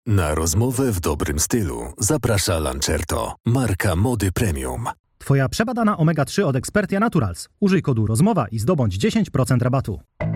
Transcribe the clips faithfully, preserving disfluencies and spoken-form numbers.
Na rozmowę w dobrym stylu zaprasza Lancerto, marka mody premium. Twoja przebadana omega trzy od Expertia Naturals. Użyj kodu ROZMOWA i zdobądź dziesięć procent rabatu.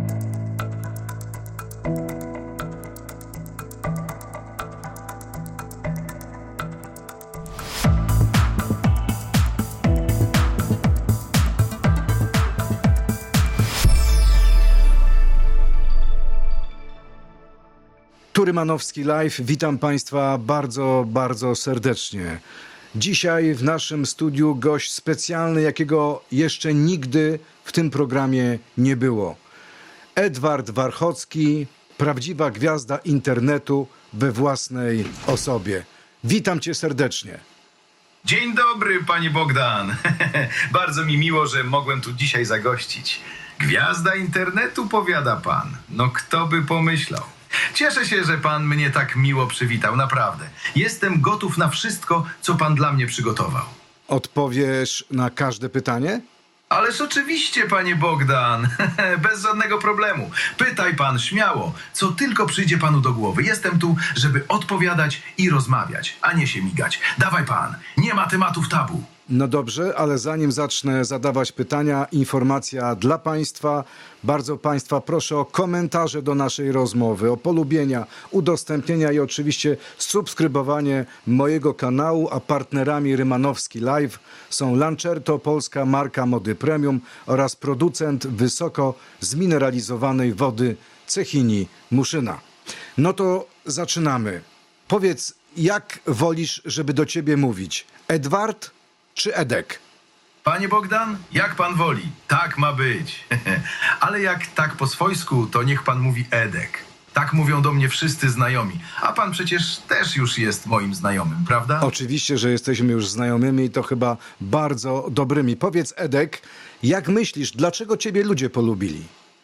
Tu Rymanowski Live. Witam Państwa bardzo, bardzo serdecznie. Dzisiaj w naszym studiu gość specjalny, jakiego jeszcze nigdy w tym programie nie było. Edward Warchocki, prawdziwa gwiazda internetu we własnej osobie. Witam Cię serdecznie. Dzień dobry, panie Bogdan. Bardzo mi miło, że mogłem tu dzisiaj zagościć. Gwiazda internetu, powiada pan. No kto by pomyślał. Cieszę się, że pan mnie tak miło przywitał, naprawdę. Jestem gotów na wszystko, co pan dla mnie przygotował. Odpowiesz na każde pytanie? Ależ oczywiście, panie Bogdan. Bez żadnego problemu. Pytaj pan śmiało, co tylko przyjdzie panu do głowy. Jestem tu, żeby odpowiadać i rozmawiać, a nie się migać. Dawaj pan, nie ma tematów tabu. No dobrze, ale zanim zacznę zadawać pytania, informacja dla Państwa. Bardzo Państwa proszę o komentarze do naszej rozmowy, o polubienia, udostępnienia i oczywiście subskrybowanie mojego kanału, a partnerami Rymanowski Live są Lancerto, polska marka mody premium oraz producent wysoko zmineralizowanej wody Cechini Muszyna. No to zaczynamy. Powiedz, jak wolisz, żeby do Ciebie mówić? Edward czy Edek? Panie Bogdan, jak pan woli. Tak ma być. Ale jak tak po swojsku, to niech pan mówi Edek. Tak mówią do mnie wszyscy znajomi. A pan przecież też już jest moim znajomym, prawda? Oczywiście, że jesteśmy już znajomymi i to chyba bardzo dobrymi. Powiedz, Edek, jak myślisz, dlaczego ciebie ludzie polubili?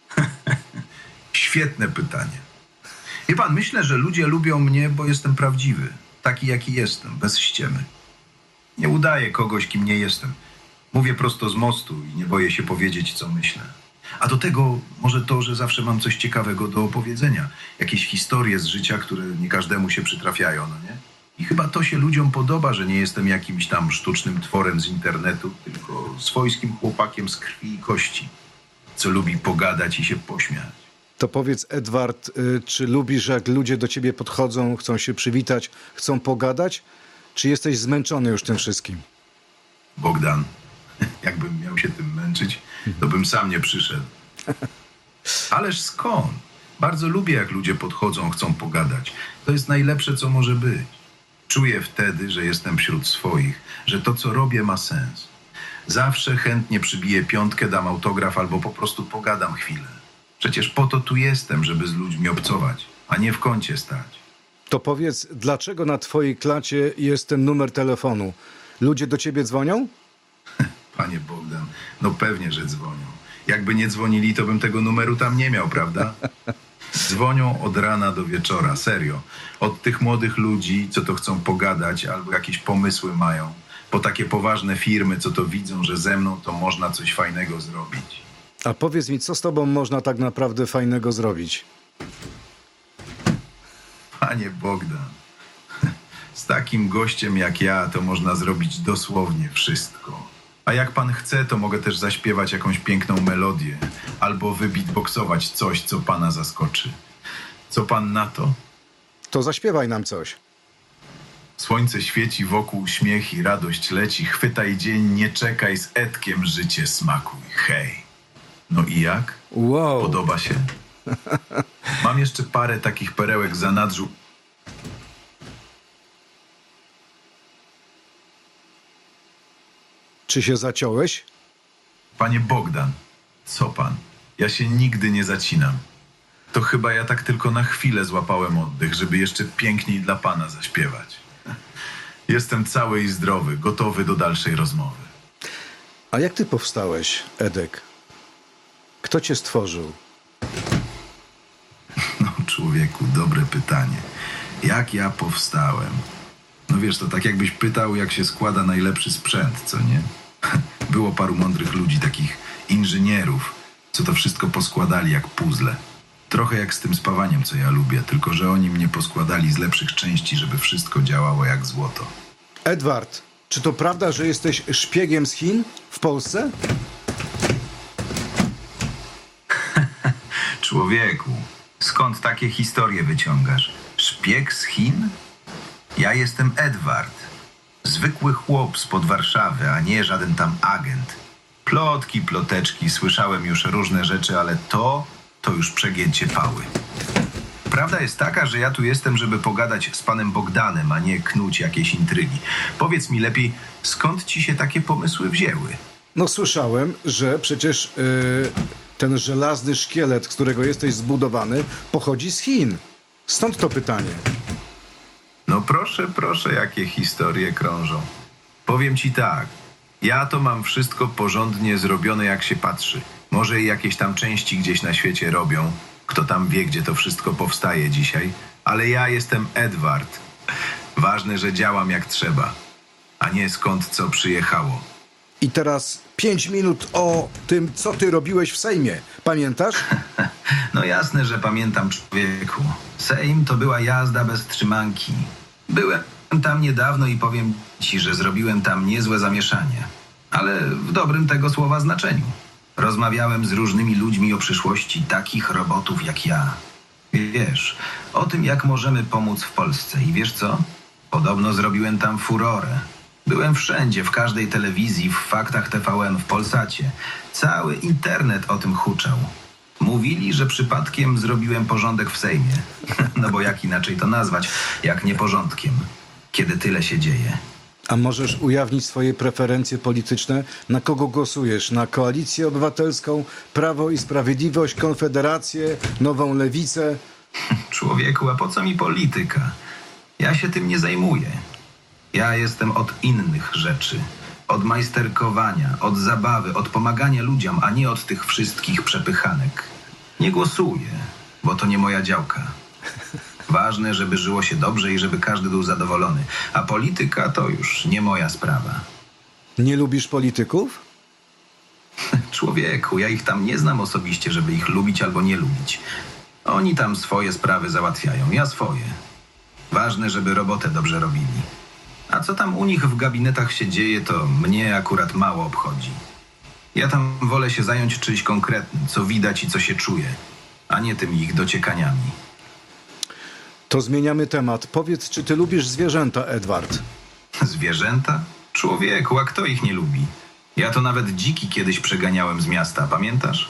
Świetne pytanie. Wie pan, myślę, że ludzie lubią mnie, bo jestem prawdziwy. Taki, jaki jestem, bez ściemy. Nie udaję kogoś, kim nie jestem. Mówię prosto z mostu i nie boję się powiedzieć, co myślę. A do tego może to, że zawsze mam coś ciekawego do opowiedzenia. Jakieś historie z życia, które nie każdemu się przytrafiają, no nie? I chyba to się ludziom podoba, że nie jestem jakimś tam sztucznym tworem z internetu, tylko swojskim chłopakiem z krwi i kości, co lubi pogadać i się pośmiać. To powiedz, Edward, czy lubisz, jak ludzie do ciebie podchodzą, chcą się przywitać, chcą pogadać? Czy jesteś zmęczony już tym wszystkim? Bogdan, jakbym miał się tym męczyć, to bym sam nie przyszedł. Ależ skąd? Bardzo lubię, jak ludzie podchodzą, chcą pogadać. To jest najlepsze, co może być. Czuję wtedy, że jestem wśród swoich, że to, co robię, ma sens. Zawsze chętnie przybiję piątkę, dam autograf albo po prostu pogadam chwilę. Przecież po to tu jestem, żeby z ludźmi obcować, a nie w kącie stać. To powiedz, dlaczego na twojej klacie jest ten numer telefonu? Ludzie do ciebie dzwonią? Panie Bogdan, no pewnie, że dzwonią. Jakby nie dzwonili, to bym tego numeru tam nie miał, prawda? Dzwonią od rana do wieczora, serio. Od tych młodych ludzi, co to chcą pogadać albo jakieś pomysły mają, po takie poważne firmy, co to widzą, że ze mną to można coś fajnego zrobić. A powiedz mi, co z tobą można tak naprawdę fajnego zrobić? Panie Bogdan, z takim gościem jak ja to można zrobić dosłownie wszystko. A jak pan chce, to mogę też zaśpiewać jakąś piękną melodię albo wybitboksować coś, co pana zaskoczy. Co pan na to? To zaśpiewaj nam coś. Słońce świeci wokół, śmiech i radość leci. Chwytaj dzień, nie czekaj, z Edkiem życie smakuj. Hej. No i jak? Wow. Podoba się? Mam jeszcze parę takich perełek za nadrzu. Czy się zaciąłeś? Panie Bogdan, co pan? Ja się nigdy nie zacinam. To chyba ja tak tylko na chwilę złapałem oddech, żeby jeszcze piękniej dla pana zaśpiewać. Jestem cały i zdrowy, gotowy do dalszej rozmowy. A jak ty powstałeś, Edek? Kto cię stworzył? No człowieku, dobre pytanie. Jak ja powstałem? No wiesz, to tak jakbyś pytał, jak się składa najlepszy sprzęt, co nie? Było paru mądrych ludzi, takich inżynierów, co to wszystko poskładali jak puzzle. Trochę jak z tym spawaniem, co ja lubię, tylko że oni mnie poskładali z lepszych części, żeby wszystko działało jak złoto. Edward, czy to prawda, że jesteś szpiegiem z Chin w Polsce? Człowieku, skąd takie historie wyciągasz? Szpieg z Chin? Ja jestem Edward. Zwykły chłop spod Warszawy, a nie żaden tam agent. Plotki, ploteczki, słyszałem już różne rzeczy, ale to, to już przegięcie pały. Prawda jest taka, że ja tu jestem, żeby pogadać z panem Bogdanem, a nie knuć jakieś intrygi. Powiedz mi lepiej, skąd ci się takie pomysły wzięły? No słyszałem, że przecież yy, ten żelazny szkielet, z którego jesteś zbudowany, pochodzi z Chin. Stąd to pytanie. No proszę, proszę, jakie historie krążą. Powiem ci tak, ja to mam wszystko porządnie zrobione, jak się patrzy. Może i jakieś tam części gdzieś na świecie robią. Kto tam wie, gdzie to wszystko powstaje dzisiaj. Ale ja jestem Edward. Ważne, że działam jak trzeba, a nie skąd co przyjechało. I teraz pięć minut o tym, co ty robiłeś w Sejmie. Pamiętasz? No jasne, że pamiętam, człowieku. Sejm to była jazda bez trzymanki. Byłem tam niedawno i powiem ci, że zrobiłem tam niezłe zamieszanie. Ale w dobrym tego słowa znaczeniu. Rozmawiałem z różnymi ludźmi o przyszłości takich robotów jak ja. Wiesz, o tym, jak możemy pomóc w Polsce. I wiesz co? Podobno zrobiłem tam furorę. Byłem wszędzie, w każdej telewizji, w Faktach T V N, w Polsacie. Cały internet o tym huczał. Mówili, że przypadkiem zrobiłem porządek w Sejmie. No bo jak inaczej to nazwać, jak nie porządkiem, kiedy tyle się dzieje. A możesz ujawnić swoje preferencje polityczne? Na kogo głosujesz? Na Koalicję Obywatelską, Prawo i Sprawiedliwość, Konfederację, Nową Lewicę? Człowieku, a po co mi polityka? Ja się tym nie zajmuję. Ja jestem od innych rzeczy. Od majsterkowania, od zabawy, od pomagania ludziom, a nie od tych wszystkich przepychanek. Nie głosuję, bo to nie moja działka. Ważne, żeby żyło się dobrze i żeby każdy był zadowolony. A polityka to już nie moja sprawa. Nie lubisz polityków? Człowieku, ja ich tam nie znam osobiście, żeby ich lubić albo nie lubić. Oni tam swoje sprawy załatwiają, ja swoje. Ważne, żeby robotę dobrze robili. A co tam u nich w gabinetach się dzieje, to mnie akurat mało obchodzi. Ja tam wolę się zająć czymś konkretnym, co widać i co się czuje, a nie tymi ich dociekaniami. To zmieniamy temat. Powiedz, czy ty lubisz zwierzęta, Edward? Zwierzęta? Człowieku, a kto ich nie lubi? Ja to nawet dziki kiedyś przeganiałem z miasta, pamiętasz?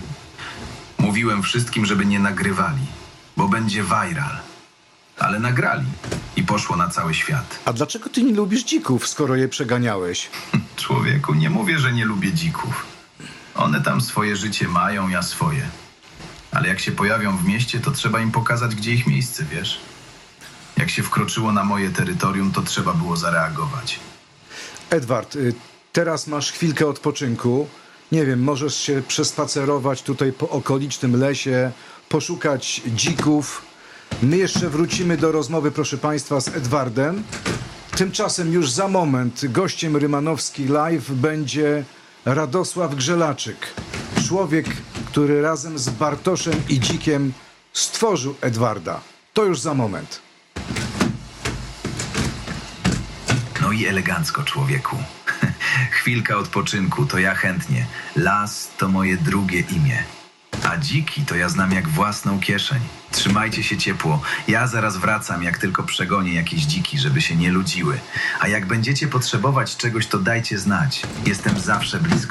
Mówiłem wszystkim, żeby nie nagrywali, bo będzie viral. Ale nagrali i poszło na cały świat. A dlaczego ty nie lubisz dzików, skoro je przeganiałeś? Człowieku, nie mówię, że nie lubię dzików. One tam swoje życie mają, ja swoje. Ale jak się pojawią w mieście, to trzeba im pokazać, gdzie ich miejsce, wiesz? Jak się wkroczyło na moje terytorium, to trzeba było zareagować. Edward, y, teraz masz chwilkę odpoczynku. Nie wiem, możesz się przespacerować tutaj po okolicznym lesie, poszukać dzików. My jeszcze wrócimy do rozmowy, proszę państwa, z Edwardem. Tymczasem już za moment gościem Rymanowski Live będzie Radosław Grzelaczyk. Człowiek, który razem z Bartoszem i Dzikiem stworzył Edwarda. To już za moment. No i elegancko, człowieku. Chwilka odpoczynku, to ja chętnie. Las to moje drugie imię. A dziki to ja znam jak własną kieszeń. Trzymajcie się ciepło. Ja zaraz wracam, jak tylko przegonię jakieś dziki, żeby się nie ludziły. A jak będziecie potrzebować czegoś, to dajcie znać. Jestem zawsze blisko.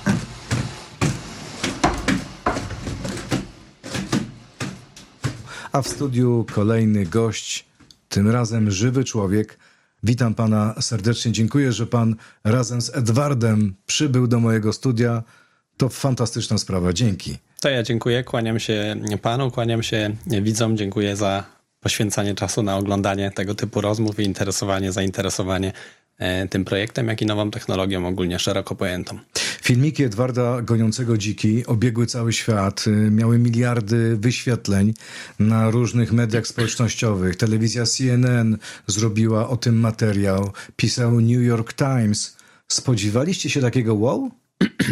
A w studiu kolejny gość, tym razem żywy człowiek. Witam pana serdecznie. Dziękuję, że pan razem z Edwardem przybył do mojego studia. To fantastyczna sprawa. Dzięki. To ja dziękuję, kłaniam się panu, kłaniam się widzom, dziękuję za poświęcanie czasu na oglądanie tego typu rozmów i interesowanie, zainteresowanie tym projektem, jak i nową technologią ogólnie szeroko pojętą. Filmiki Edwarda goniącego dziki obiegły cały świat, miały miliardy wyświetleń na różnych mediach społecznościowych. Telewizja C N N zrobiła o tym materiał, pisał New York Times. Spodziewaliście się takiego wow?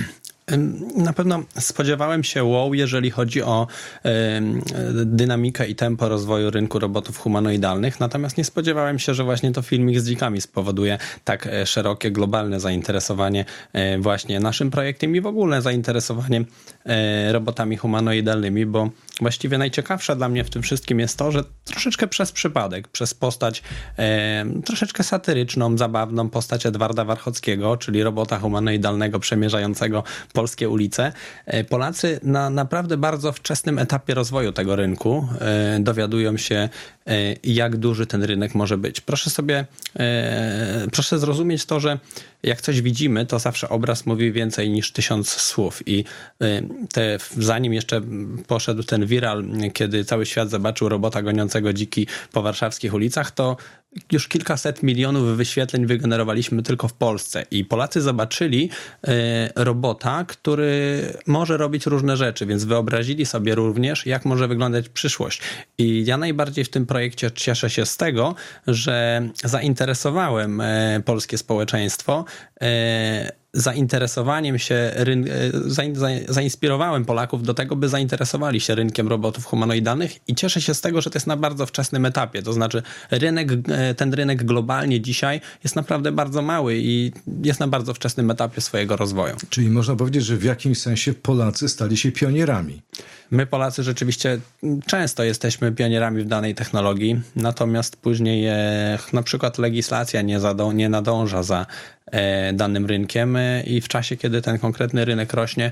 Na pewno spodziewałem się wow, jeżeli chodzi o y, dynamikę i tempo rozwoju rynku robotów humanoidalnych, natomiast nie spodziewałem się, że właśnie to filmik z dzikami spowoduje tak szerokie, globalne zainteresowanie y, właśnie naszym projektem i w ogóle zainteresowanie y, robotami humanoidalnymi, bo właściwie najciekawsze dla mnie w tym wszystkim jest to, że troszeczkę przez przypadek, przez postać y, troszeczkę satyryczną, zabawną postać Edwarda Warchockiego, czyli robota humanoidalnego przemierzającego polskie ulice. Polacy na naprawdę bardzo wczesnym etapie rozwoju tego rynku e, dowiadują się, e, jak duży ten rynek może być. Proszę sobie, e, proszę zrozumieć to, że jak coś widzimy, to zawsze obraz mówi więcej niż tysiąc słów i e, te, zanim jeszcze poszedł ten viral, kiedy cały świat zobaczył robota goniącego dziki po warszawskich ulicach, to już kilkaset milionów wyświetleń wygenerowaliśmy tylko w Polsce i Polacy zobaczyli y, robota, który może robić różne rzeczy, więc wyobrazili sobie również, jak może wyglądać przyszłość. I ja najbardziej w tym projekcie cieszę się z tego, że zainteresowałem y, polskie społeczeństwo y, zainteresowaniem się, ryn- zainspirowałem Polaków do tego, by zainteresowali się rynkiem robotów humanoidalnych i cieszę się z tego, że to jest na bardzo wczesnym etapie. To znaczy rynek, ten rynek globalnie dzisiaj jest naprawdę bardzo mały i jest na bardzo wczesnym etapie swojego rozwoju. Czyli można powiedzieć, że w jakimś sensie Polacy stali się pionierami. My Polacy rzeczywiście często jesteśmy pionierami w danej technologii, natomiast później e, na przykład legislacja nie, zadą- nie nadąża za e, danym rynkiem e, i w czasie, kiedy ten konkretny rynek rośnie,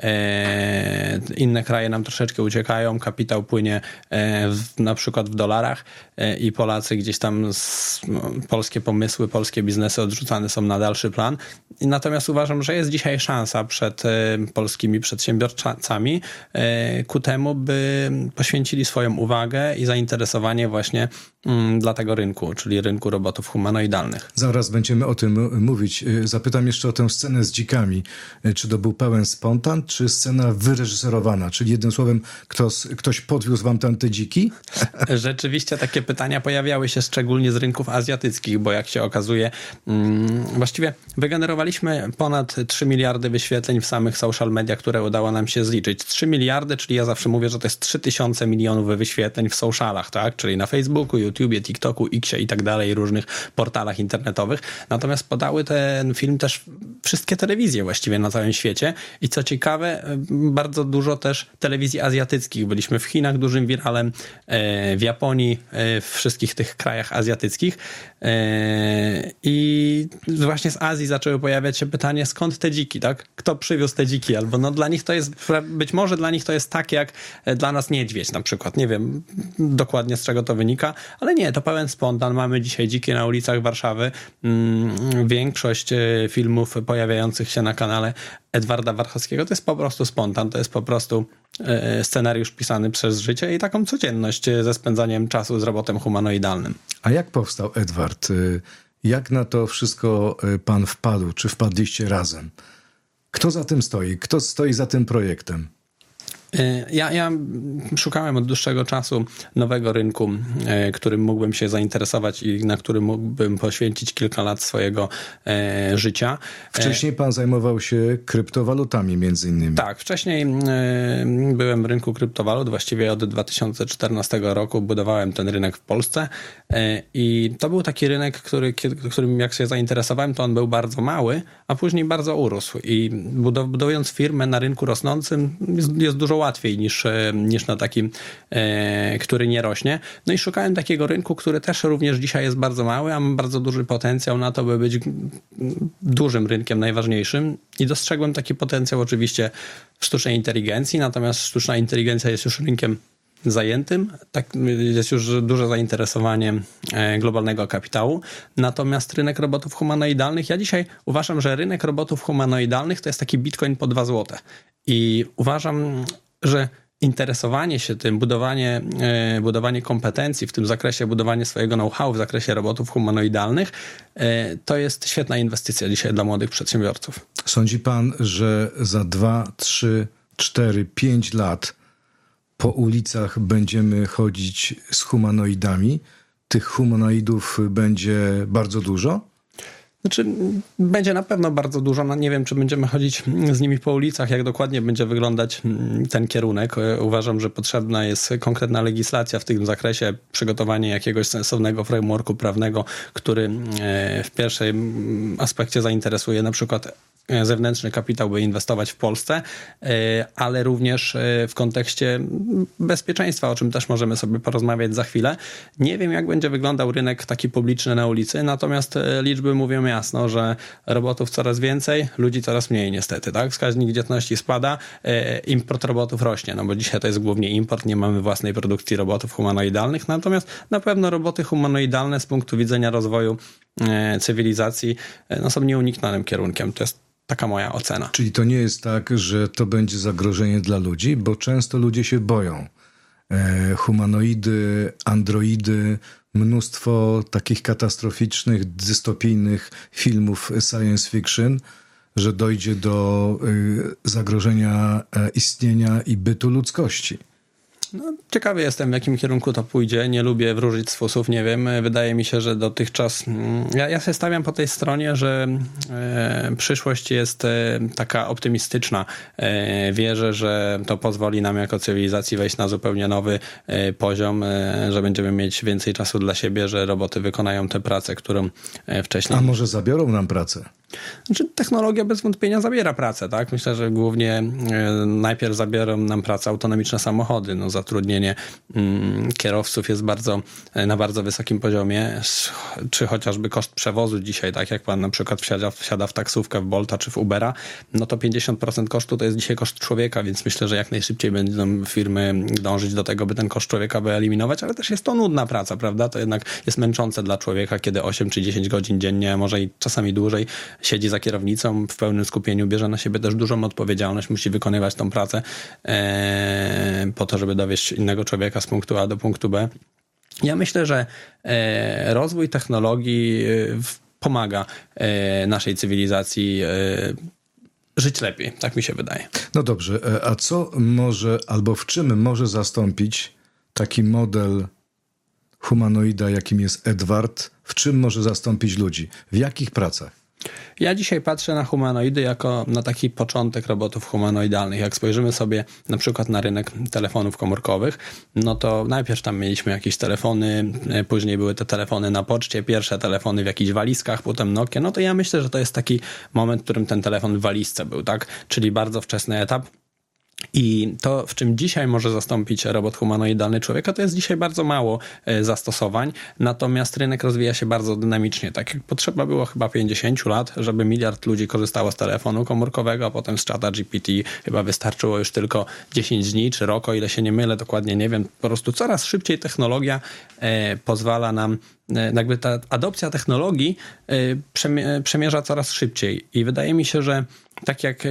e, inne kraje nam troszeczkę uciekają, kapitał płynie e, w, na przykład w dolarach e, i Polacy gdzieś tam z, no, polskie pomysły, polskie biznesy odrzucane są na dalszy plan. I natomiast uważam, że jest dzisiaj szansa przed e, polskimi przedsiębiorcami e, ku temu, by poświęcili swoją uwagę i zainteresowanie właśnie mm, dla tego rynku, czyli rynku robotów humanoidalnych. Zaraz będziemy o tym mówić. Zapytam jeszcze o tę scenę z dzikami. Czy to był pełen spontan, czy scena wyreżyserowana? Czyli jednym słowem, ktoś, ktoś podwiózł wam tam te dziki? Rzeczywiście takie pytania pojawiały się szczególnie z rynków azjatyckich, bo jak się okazuje, mm, właściwie wygenerowaliśmy ponad trzy miliardy wyświetleń w samych social media, które udało nam się zliczyć. trzy miliardy, czyli ja zawsze mówię, że to jest trzy tysiące milionów wyświetleń w socialach, tak? Czyli na Facebooku, YouTubie, TikToku, Xie i tak dalej, różnych portalach internetowych. Natomiast podały ten film też wszystkie telewizje właściwie na całym świecie i co ciekawe, bardzo dużo też telewizji azjatyckich. Byliśmy w Chinach dużym wiralem, w Japonii, w wszystkich tych krajach azjatyckich i właśnie z Azji zaczęły pojawiać się pytanie, skąd te dziki, tak? Kto przywiózł te dziki? Albo no dla nich to jest, być może dla nich to jest tak jak dla nas niedźwiedź na przykład. Nie wiem dokładnie z czego to wynika, ale nie, to pełen spontan. Mamy dzisiaj dziki na ulicach Warszawy. Większość filmów pojawiających się na kanale Edwarda Warchockiego to jest po prostu spontan, to jest po prostu scenariusz pisany przez życie i taką codzienność ze spędzaniem czasu z robotem humanoidalnym. A jak powstał Edward? Jak na to wszystko pan wpadł? Czy wpadliście razem? Kto za tym stoi? Kto stoi za tym projektem? Ja, ja szukałem od dłuższego czasu nowego rynku, którym mógłbym się zainteresować i na którym mógłbym poświęcić kilka lat swojego e, życia. Wcześniej pan zajmował się kryptowalutami między innymi. Tak, wcześniej e, byłem w rynku kryptowalut, właściwie od dwa tysiące czternastego roku budowałem ten rynek w Polsce e, i to był taki rynek, który, którym jak się zainteresowałem, to on był bardzo mały, a później bardzo urósł i budując firmę na rynku rosnącym jest, jest dużo łatwiej niż, niż na takim, e, który nie rośnie. No i szukałem takiego rynku, który też również dzisiaj jest bardzo mały, a ma bardzo duży potencjał na to, by być dużym rynkiem, najważniejszym. I dostrzegłem taki potencjał oczywiście w sztucznej inteligencji, natomiast sztuczna inteligencja jest już rynkiem zajętym, tak, jest już duże zainteresowanie globalnego kapitału. Natomiast rynek robotów humanoidalnych, ja dzisiaj uważam, że rynek robotów humanoidalnych to jest taki bitcoin po dwa złote. I uważam, że interesowanie się tym, budowanie, budowanie kompetencji w tym zakresie, budowanie swojego know-how w zakresie robotów humanoidalnych, to jest świetna inwestycja dzisiaj dla młodych przedsiębiorców. Sądzi pan, że za dwa, trzy, cztery, pięć lat po ulicach będziemy chodzić z humanoidami? Tych humanoidów będzie bardzo dużo? Znaczy, będzie na pewno bardzo dużo. No nie wiem, czy będziemy chodzić z nimi po ulicach, jak dokładnie będzie wyglądać ten kierunek. Uważam, że potrzebna jest konkretna legislacja w tym zakresie, przygotowanie jakiegoś sensownego frameworku prawnego, który w pierwszym aspekcie zainteresuje na przykład zewnętrzny kapitał, by inwestować w Polsce, ale również w kontekście bezpieczeństwa, o czym też możemy sobie porozmawiać za chwilę. Nie wiem, jak będzie wyglądał rynek taki publiczny na ulicy, natomiast liczby mówią jasno, że robotów coraz więcej, ludzi coraz mniej niestety, tak? Wskaźnik dzietności spada, import robotów rośnie, no bo dzisiaj to jest głównie import, nie mamy własnej produkcji robotów humanoidalnych, natomiast na pewno roboty humanoidalne z punktu widzenia rozwoju cywilizacji no, są nieuniknionym kierunkiem. To jest taka moja ocena. Czyli to nie jest tak, że to będzie zagrożenie dla ludzi, bo często ludzie się boją. E, humanoidy, androidy, mnóstwo takich katastroficznych, dystopijnych filmów science fiction, że dojdzie do y, zagrożenia e, istnienia i bytu ludzkości. No, ciekawy jestem, w jakim kierunku to pójdzie. Nie lubię wróżyć z fusów, nie wiem. Wydaje mi się, że dotychczas... Ja, ja się stawiam po tej stronie, że e, przyszłość jest e, taka optymistyczna. E, wierzę, że to pozwoli nam jako cywilizacji wejść na zupełnie nowy e, poziom, e, że będziemy mieć więcej czasu dla siebie, że roboty wykonają tę pracę, którą e, wcześniej... A może zabiorą nam pracę? Znaczy, technologia bez wątpienia zabiera pracę, tak? Myślę, że głównie e, najpierw zabiorą nam pracę autonomiczne samochody. No, zatrudnienie mm, kierowców jest bardzo e, na bardzo wysokim poziomie, czy chociażby koszt przewozu dzisiaj, tak jak pan na przykład wsiada, wsiada w taksówkę, w Bolta czy w Ubera, no to pięćdziesiąt procent kosztu to jest dzisiaj koszt człowieka, więc myślę, że jak najszybciej będą firmy dążyć do tego, by ten koszt człowieka wyeliminować, ale też jest to nudna praca, prawda? To jednak jest męczące dla człowieka, kiedy osiem czy dziesięć godzin dziennie, może i czasami dłużej siedzi za kierownicą w pełnym skupieniu, bierze na siebie też dużą odpowiedzialność, musi wykonywać tą pracę e, po to, żeby dowieźć innego człowieka z punktu A do punktu B. Ja myślę, że e, rozwój technologii e, pomaga e, naszej cywilizacji e, żyć lepiej, tak mi się wydaje. No dobrze, a co może, albo w czym może zastąpić taki model humanoida, jakim jest Edward, w czym może zastąpić ludzi? W jakich pracach? Ja dzisiaj patrzę na humanoidy jako na taki początek robotów humanoidalnych. Jak spojrzymy sobie na przykład na rynek telefonów komórkowych, no to najpierw tam mieliśmy jakieś telefony, później były te telefony na poczcie, pierwsze telefony w jakichś walizkach, potem Nokia. No to ja myślę, że to jest taki moment, w którym ten telefon w walizce był, tak? Czyli bardzo wczesny etap. I to, w czym dzisiaj może zastąpić robot humanoidalny człowieka, to jest dzisiaj bardzo mało zastosowań, natomiast rynek rozwija się bardzo dynamicznie. Tak jak potrzeba było chyba pięćdziesiąt lat, żeby miliard ludzi korzystało z telefonu komórkowego, a potem z czata G P T chyba wystarczyło już tylko dziesięć dni czy rok, o ile się nie mylę, dokładnie nie wiem. Po prostu coraz szybciej technologia e, pozwala nam, e, jakby ta adopcja technologii e, przemie- przemierza coraz szybciej i wydaje mi się, że tak jak e,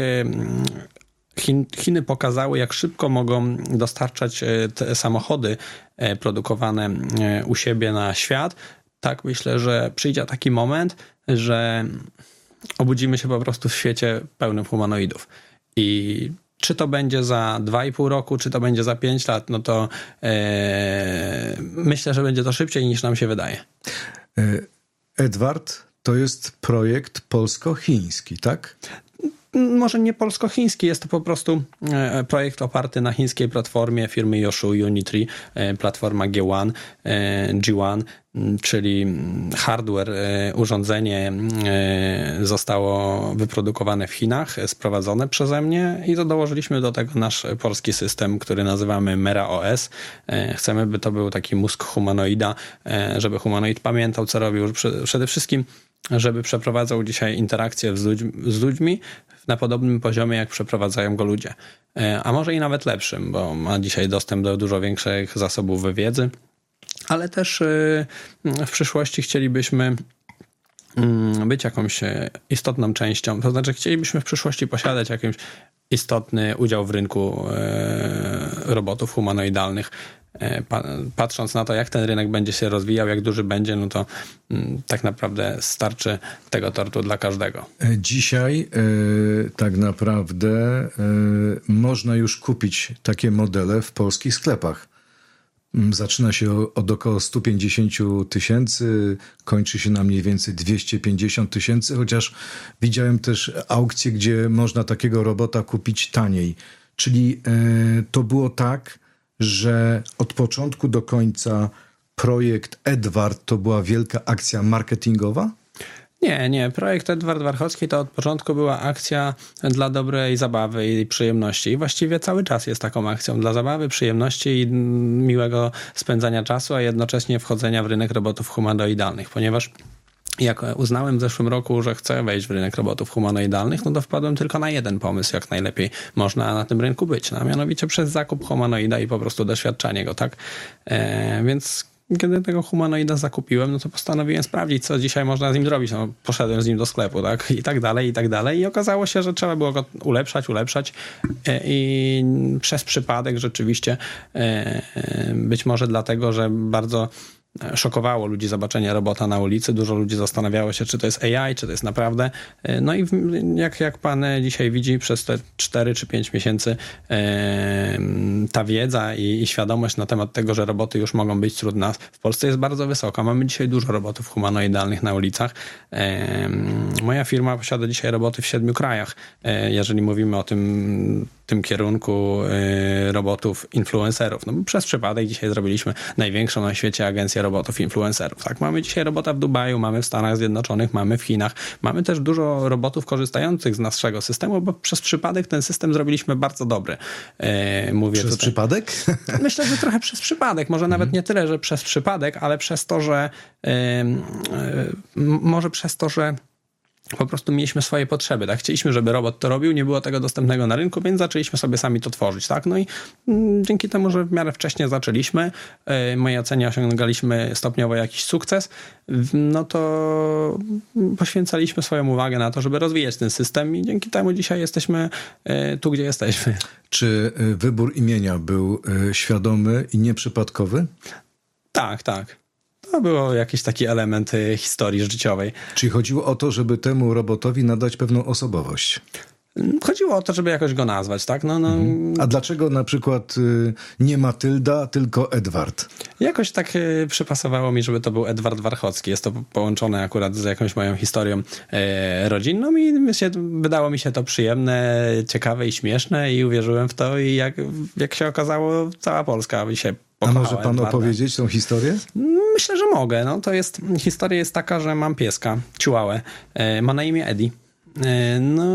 Chin, Chiny pokazały, jak szybko mogą dostarczać te samochody produkowane u siebie na świat. Tak myślę, że przyjdzie taki moment, że obudzimy się po prostu w świecie pełnym humanoidów. I czy to będzie za dwa i pół roku, czy to będzie za pięć lat, no to e, myślę, że będzie to szybciej niż nam się wydaje. Edward, to jest projekt polsko-chiński, tak? Może nie polsko-chiński, jest to po prostu projekt oparty na chińskiej platformie firmy Youshou Unitree, platforma G jeden, G jeden, czyli hardware, urządzenie zostało wyprodukowane w Chinach, sprowadzone przeze mnie i to dołożyliśmy do tego nasz polski system, który nazywamy Mera O S. Chcemy, by to był taki mózg humanoida, żeby humanoid pamiętał, co robił. Przede wszystkim żeby przeprowadzał dzisiaj interakcję z ludźmi, z ludźmi na podobnym poziomie, jak przeprowadzają go ludzie. A może i nawet lepszym, bo ma dzisiaj dostęp do dużo większych zasobów wiedzy, ale też w przyszłości chcielibyśmy być jakąś istotną częścią, to znaczy chcielibyśmy w przyszłości posiadać jakiś istotny udział w rynku robotów humanoidalnych. Patrząc na to, jak ten rynek będzie się rozwijał, jak duży będzie, no to tak naprawdę starczy tego tortu dla każdego. Dzisiaj e, tak naprawdę e, można już kupić takie modele w polskich sklepach. Zaczyna się od około sto pięćdziesiąt tysięcy, kończy się na mniej więcej dwieście pięćdziesiąt tysięcy, chociaż widziałem też aukcje, gdzie można takiego robota kupić taniej. Czyli e, to było tak, że od początku do końca projekt Edward to była wielka akcja marketingowa? Nie, nie. Projekt Edward Warchocki to od początku była akcja dla dobrej zabawy i przyjemności. I właściwie cały czas jest taką akcją dla zabawy, przyjemności i miłego spędzania czasu, a jednocześnie wchodzenia w rynek robotów humanoidalnych, ponieważ jak uznałem w zeszłym roku, że chcę wejść w rynek robotów humanoidalnych, no to wpadłem tylko na jeden pomysł, jak najlepiej można na tym rynku być, no, a mianowicie przez zakup humanoida i po prostu doświadczanie go, tak? E, więc kiedy tego humanoida zakupiłem, no to postanowiłem sprawdzić, co dzisiaj można z nim zrobić. No, poszedłem z nim do sklepu, tak? I tak dalej, i tak dalej. I okazało się, że trzeba było go ulepszać, ulepszać i przez przypadek rzeczywiście być może dlatego, że bardzo szokowało ludzi zobaczenie robota na ulicy. Dużo ludzi zastanawiało się, czy to jest A I, czy to jest naprawdę. No i jak, jak pan dzisiaj widzi, przez te cztery czy pięć miesięcy e, ta wiedza i, i świadomość na temat tego, że roboty już mogą być wśród nas, w Polsce jest bardzo wysoka. Mamy dzisiaj dużo robotów humanoidalnych na ulicach. E, moja firma posiada dzisiaj roboty w siedmiu krajach. E, jeżeli mówimy o tym, tym kierunku e, robotów influencerów. No, przez przypadek dzisiaj zrobiliśmy największą na świecie agencję robotów influencerów. Tak, mamy dzisiaj robota w Dubaju, mamy w Stanach Zjednoczonych, mamy w Chinach. Mamy też dużo robotów korzystających z naszego systemu, bo przez przypadek ten system zrobiliśmy bardzo dobry. E, mówię przez tutaj. przypadek? Myślę, że trochę przez przypadek. Może nawet nie tyle, że przez przypadek, ale przez to, że e, e, może przez to, że po prostu mieliśmy swoje potrzeby, tak? Chcieliśmy, żeby robot to robił, nie było tego dostępnego na rynku, więc zaczęliśmy sobie sami to tworzyć, tak? No i mm, dzięki temu, że w miarę wcześnie zaczęliśmy, w mojej ocenie osiągaliśmy stopniowo jakiś sukces, no to poświęcaliśmy swoją uwagę na to, żeby rozwijać ten system i dzięki temu dzisiaj jesteśmy tu, gdzie jesteśmy. Czy wybór imienia był świadomy i nieprzypadkowy? Tak, tak. To był jakiś taki element historii życiowej. Czyli chodziło o to, żeby temu robotowi nadać pewną osobowość? Chodziło o to, żeby jakoś go nazwać, tak? No, no. Mhm. A dlaczego na przykład y, nie Matylda, tylko Edward? Jakoś tak y, przypasowało mi, żeby to był Edward Warchocki. Jest to połączone akurat z jakąś moją historią y, rodzinną i mi się, wydało mi się to przyjemne, ciekawe i śmieszne i uwierzyłem w to i jak, jak się okazało, cała Polska by się pokochała. A może pan Edwarda. opowiedzieć tą historię? Myślę, że mogę. No, to jest, historia jest taka, że mam pieska, chihuahuę. Y, ma na imię Eddie. No,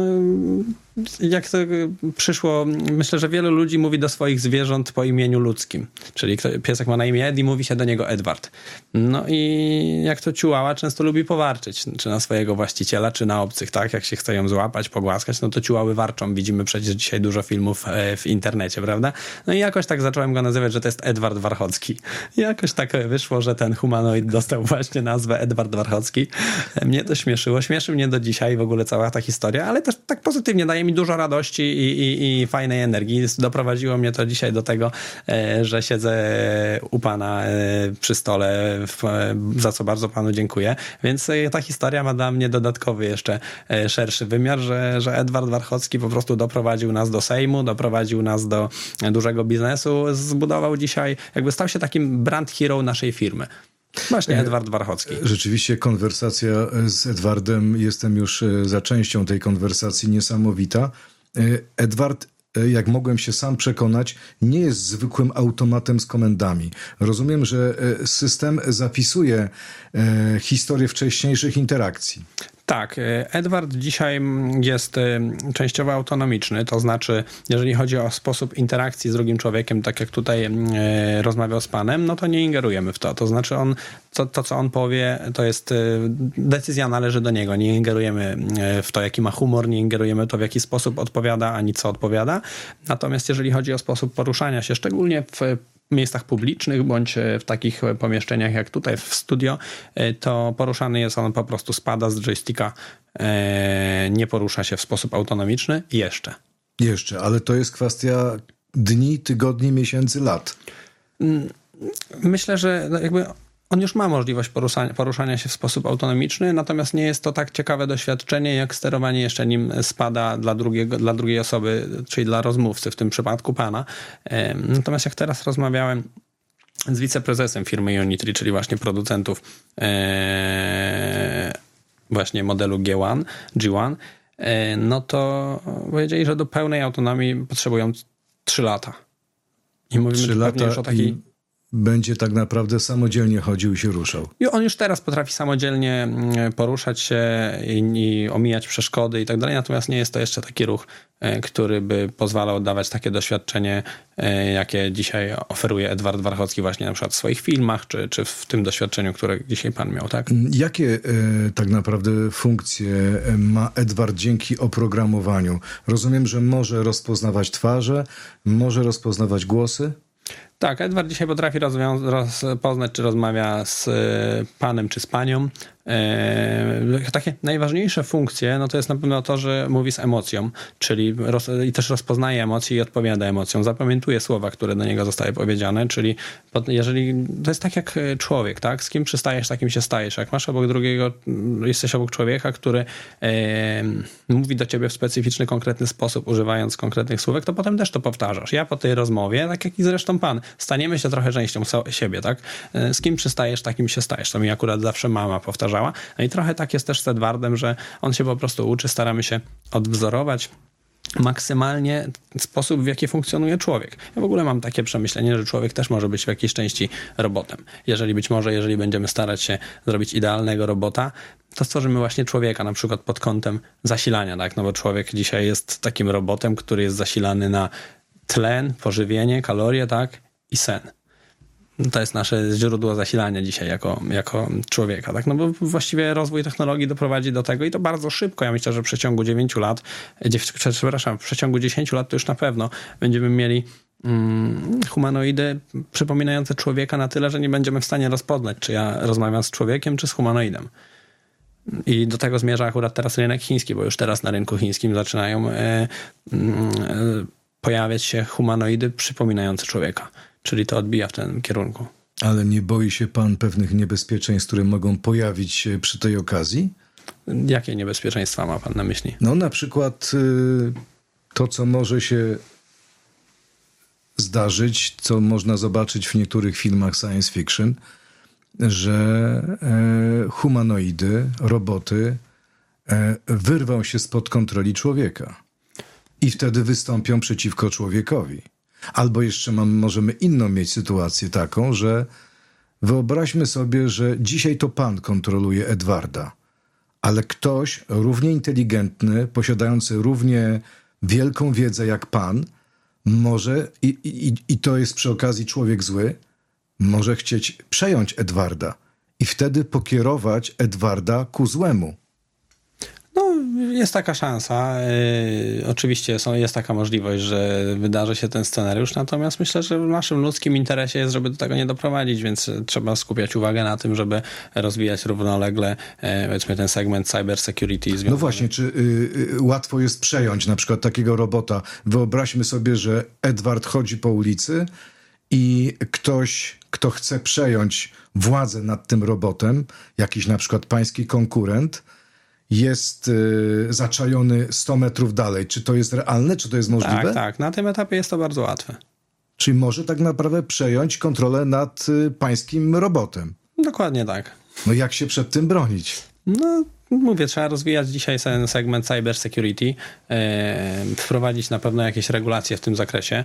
jak to przyszło, myślę, że wielu ludzi mówi do swoich zwierząt po imieniu ludzkim. Czyli piesek ma na imię Eddie, mówi się do niego Edward. No i jak to ciułała, często lubi powarczyć, czy na swojego właściciela, czy na obcych, tak? Jak się chce ją złapać, pogłaskać, no to ciułały warczą. Widzimy przecież dzisiaj dużo filmów w internecie, prawda? No i jakoś tak zacząłem go nazywać, że to jest Edward Warchocki. I jakoś tak wyszło, że ten humanoid dostał właśnie nazwę Edward Warchocki. Mnie to śmieszyło. Śmieszy mnie do dzisiaj w ogóle cała ta historia, ale też tak pozytywnie daje mi dużo radości i, i, i fajnej energii. Doprowadziło mnie to dzisiaj do tego, że siedzę u pana przy stole, za co bardzo panu dziękuję. Więc ta historia ma dla mnie dodatkowy jeszcze szerszy wymiar, że, że Edward Warchocki po prostu doprowadził nas do Sejmu, doprowadził nas do dużego biznesu, zbudował dzisiaj, jakby stał się takim brand hero naszej firmy. Właśnie Edward Warchocki. Rzeczywiście konwersacja z Edwardem, jestem już za częścią tej konwersacji, niesamowita. Edward, jak mogłem się sam przekonać, nie jest zwykłym automatem z komendami. Rozumiem, że system zapisuje historię wcześniejszych interakcji. Tak, Edward dzisiaj jest częściowo autonomiczny, to znaczy, jeżeli chodzi o sposób interakcji z drugim człowiekiem, tak jak tutaj rozmawiał z panem, no to nie ingerujemy w to. To znaczy on, to, to co on powie, to jest decyzja należy do niego. Nie ingerujemy w to, jaki ma humor, nie ingerujemy w to, w jaki sposób odpowiada, ani co odpowiada. Natomiast jeżeli chodzi o sposób poruszania się, szczególnie w miejscach publicznych, bądź w takich pomieszczeniach jak tutaj w studio, to poruszany jest on, po prostu spada z joysticka, nie porusza się w sposób autonomiczny jeszcze. Jeszcze, ale to jest kwestia dni, tygodni, miesięcy, lat. Myślę, że jakby on już ma możliwość poruszania, poruszania się w sposób autonomiczny, natomiast nie jest to tak ciekawe doświadczenie, jak sterowanie jeszcze nim spada dla, drugiego, dla drugiej osoby, czyli dla rozmówcy, w tym przypadku pana. Natomiast jak teraz rozmawiałem z wiceprezesem firmy Unitry, czyli właśnie producentów e, właśnie modelu G jeden, G jeden, e, no to powiedzieli, że do pełnej autonomii potrzebują trzy lata. I mówimy trzy lata już o takiej... będzie tak naprawdę samodzielnie chodził i się ruszał. I on już teraz potrafi samodzielnie poruszać się i, i omijać przeszkody i tak dalej, natomiast nie jest to jeszcze taki ruch, który by pozwalał dawać takie doświadczenie, jakie dzisiaj oferuje Edward Warchocki właśnie na przykład w swoich filmach, czy, czy w tym doświadczeniu, które dzisiaj pan miał, tak? Jakie e, tak naprawdę funkcje ma Edward dzięki oprogramowaniu? Rozumiem, że może rozpoznawać twarze, może rozpoznawać głosy? Tak, Edward dzisiaj potrafi rozwią- rozpoznać, czy rozmawia z panem, czy z panią. E, takie najważniejsze funkcje, no to jest na pewno to, że mówi z emocją, czyli roz, i też rozpoznaje emocje i odpowiada emocjom, zapamiętuje słowa, które do niego zostały powiedziane, czyli pod, jeżeli, to jest tak jak człowiek, tak? Z kim przystajesz, takim się stajesz. Jak masz obok drugiego, jesteś obok człowieka, który e, mówi do ciebie w specyficzny, konkretny sposób, używając konkretnych słówek, to potem też to powtarzasz. Ja po tej rozmowie, tak jak i zresztą pan, staniemy się trochę częścią siebie, tak? Z kim przystajesz, takim się stajesz. To mi akurat zawsze mama powtarzała. No i trochę tak jest też z Edwardem, że on się po prostu uczy, staramy się odwzorować maksymalnie sposób, w jaki funkcjonuje człowiek. Ja w ogóle mam takie przemyślenie, że człowiek też może być w jakiejś części robotem. Jeżeli być może, jeżeli będziemy starać się zrobić idealnego robota, to stworzymy właśnie człowieka, na przykład pod kątem zasilania, tak? No bo człowiek dzisiaj jest takim robotem, który jest zasilany na tlen, pożywienie, kalorie, tak? I sen. To jest nasze źródło zasilania dzisiaj jako, jako człowieka, tak? No bo właściwie rozwój technologii doprowadzi do tego i to bardzo szybko. Ja myślę, że w przeciągu dziewięciu lat, przepraszam, w przeciągu dziesięciu lat to już na pewno będziemy mieli mm, humanoidy przypominające człowieka na tyle, że nie będziemy w stanie rozpoznać, czy ja rozmawiam z człowiekiem, czy z humanoidem. I do tego zmierza akurat teraz rynek chiński, bo już teraz na rynku chińskim zaczynają e, e, pojawiać się humanoidy przypominające człowieka. Czyli to odbija w tym kierunku. Ale nie boi się pan pewnych niebezpieczeństw, które mogą pojawić się przy tej okazji? Jakie niebezpieczeństwa ma pan na myśli? No na przykład y, to, co może się zdarzyć, co można zobaczyć w niektórych filmach science fiction, że e, humanoidy, roboty e, wyrwą się spod kontroli człowieka i wtedy wystąpią przeciwko człowiekowi. Albo jeszcze mam, możemy inną mieć sytuację taką, że wyobraźmy sobie, że dzisiaj to pan kontroluje Edwarda, ale ktoś równie inteligentny, posiadający równie wielką wiedzę jak pan, może, i, i, i to jest przy okazji człowiek zły, może chcieć przejąć Edwarda i wtedy pokierować Edwarda ku złemu. No, jest taka szansa. Yy, oczywiście są, jest taka możliwość, że wydarzy się ten scenariusz, natomiast myślę, że w naszym ludzkim interesie jest, żeby do tego nie doprowadzić, więc trzeba skupiać uwagę na tym, żeby rozwijać równolegle yy, powiedzmy ten segment cyber security. Związany. No właśnie, czy yy, łatwo jest przejąć na przykład takiego robota? Wyobraźmy sobie, że Edward chodzi po ulicy i ktoś, kto chce przejąć władzę nad tym robotem, jakiś na przykład pański konkurent, jest y, zaczajony sto metrów dalej. Czy to jest realne? Czy to jest możliwe? Tak, tak. Na tym etapie jest to bardzo łatwe. Czyli może tak naprawdę przejąć kontrolę nad y, pańskim robotem. Dokładnie tak. No jak się przed tym bronić? No, mówię, trzeba rozwijać dzisiaj ten segment cyber security, e, wprowadzić na pewno jakieś regulacje w tym zakresie.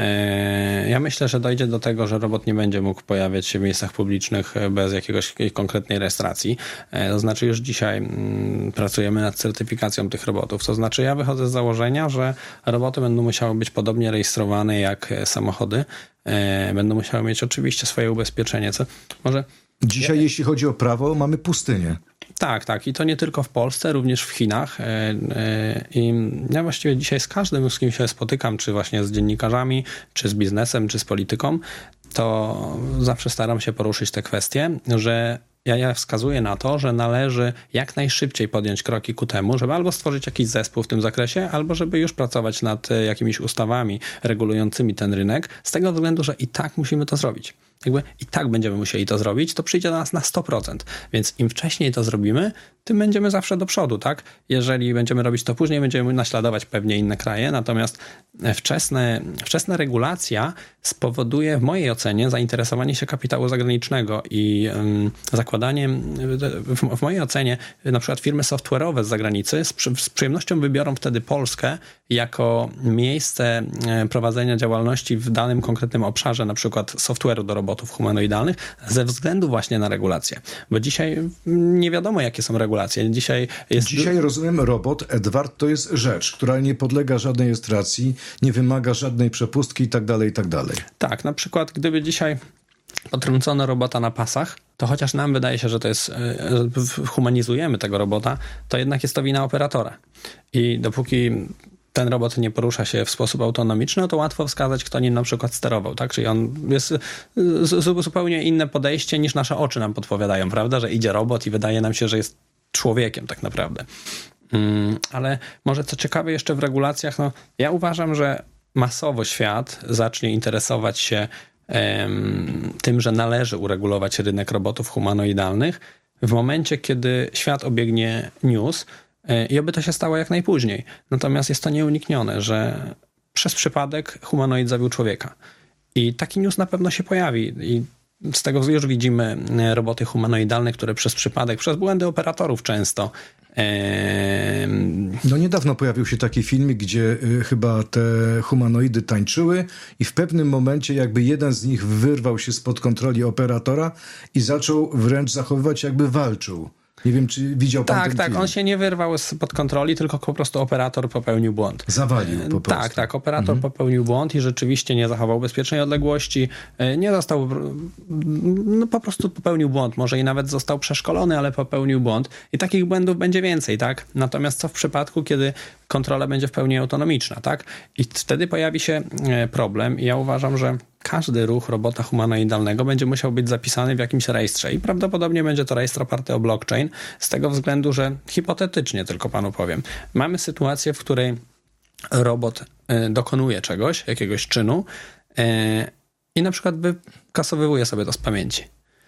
E, ja myślę, że dojdzie do tego, że robot nie będzie mógł pojawiać się w miejscach publicznych bez jakiegoś konkretnej rejestracji. E, to znaczy już dzisiaj m, pracujemy nad certyfikacją tych robotów. To znaczy ja wychodzę z założenia, że roboty będą musiały być podobnie rejestrowane jak samochody. E, będą musiały mieć oczywiście swoje ubezpieczenie. Co może... Dzisiaj, ja... jeśli chodzi o prawo, mamy pustynię. Tak, tak. I to nie tylko w Polsce, również w Chinach. I ja właściwie dzisiaj z każdym, z kim się spotykam, czy właśnie z dziennikarzami, czy z biznesem, czy z polityką, to zawsze staram się poruszyć te kwestie, że ja, ja wskazuję na to, że należy jak najszybciej podjąć kroki ku temu, żeby albo stworzyć jakiś zespół w tym zakresie, albo żeby już pracować nad jakimiś ustawami regulującymi ten rynek, z tego względu, że i tak musimy to zrobić. Jakby i tak będziemy musieli to zrobić, to przyjdzie do nas na sto procent. Więc im wcześniej to zrobimy, tym będziemy zawsze do przodu, tak? Jeżeli będziemy robić to później, będziemy naśladować pewnie inne kraje, natomiast wczesne, wczesna regulacja spowoduje w mojej ocenie zainteresowanie się kapitału zagranicznego i um, zakładanie, w, w mojej ocenie na przykład firmy software'owe z zagranicy z, przy, z przyjemnością wybiorą wtedy Polskę jako miejsce prowadzenia działalności w danym konkretnym obszarze, na przykład software'u do robotów humanoidalnych, ze względu właśnie na regulacje. Bo dzisiaj nie wiadomo, jakie są regulacje. Dzisiaj jest... Dzisiaj rozumiem, robot Edward to jest rzecz, która nie podlega żadnej rejestracji, nie wymaga żadnej przepustki i tak dalej, i tak dalej. Tak, na przykład gdyby dzisiaj potrącono robota na pasach, to chociaż nam wydaje się, że to jest, humanizujemy tego robota, to jednak jest to wina operatora. I dopóki ten robot nie porusza się w sposób autonomiczny, no to łatwo wskazać, kto nim na przykład sterował, tak? Czyli on jest zupełnie inne podejście niż nasze oczy nam podpowiadają, prawda? Że idzie robot i wydaje nam się, że jest człowiekiem tak naprawdę. Hmm, ale może co ciekawe jeszcze w regulacjach, no ja uważam, że masowo świat zacznie interesować się em, tym, że należy uregulować rynek robotów humanoidalnych w momencie, kiedy świat obiegnie news i oby to się stało jak najpóźniej. Natomiast jest to nieuniknione, że przez przypadek humanoid zabił człowieka. I taki news na pewno się pojawi. I z tego już widzimy roboty humanoidalne, które przez przypadek, przez błędy operatorów często. Ee... No niedawno pojawił się taki filmik, gdzie y, chyba te humanoidy tańczyły i w pewnym momencie jakby jeden z nich wyrwał się spod kontroli operatora i zaczął wręcz zachowywać, jakby walczył. Nie wiem, czy widział pan tak, ten tak, film. on się nie wyrwał spod kontroli, tylko po prostu operator popełnił błąd. Zawalił po prostu. Tak, tak, operator mhm. popełnił błąd i rzeczywiście nie zachował bezpiecznej odległości, nie został, no po prostu popełnił błąd, może i nawet został przeszkolony, ale popełnił błąd i takich błędów będzie więcej, tak? Natomiast co w przypadku, kiedy kontrola będzie w pełni autonomiczna, tak? I wtedy pojawi się problem i ja uważam, że każdy ruch robota humanoidalnego będzie musiał być zapisany w jakimś rejestrze i prawdopodobnie będzie to rejestr oparty o blockchain z tego względu, że hipotetycznie tylko panu powiem. Mamy sytuację, w której robot dokonuje czegoś, jakiegoś czynu i na przykład wykasowywuje sobie to z pamięci.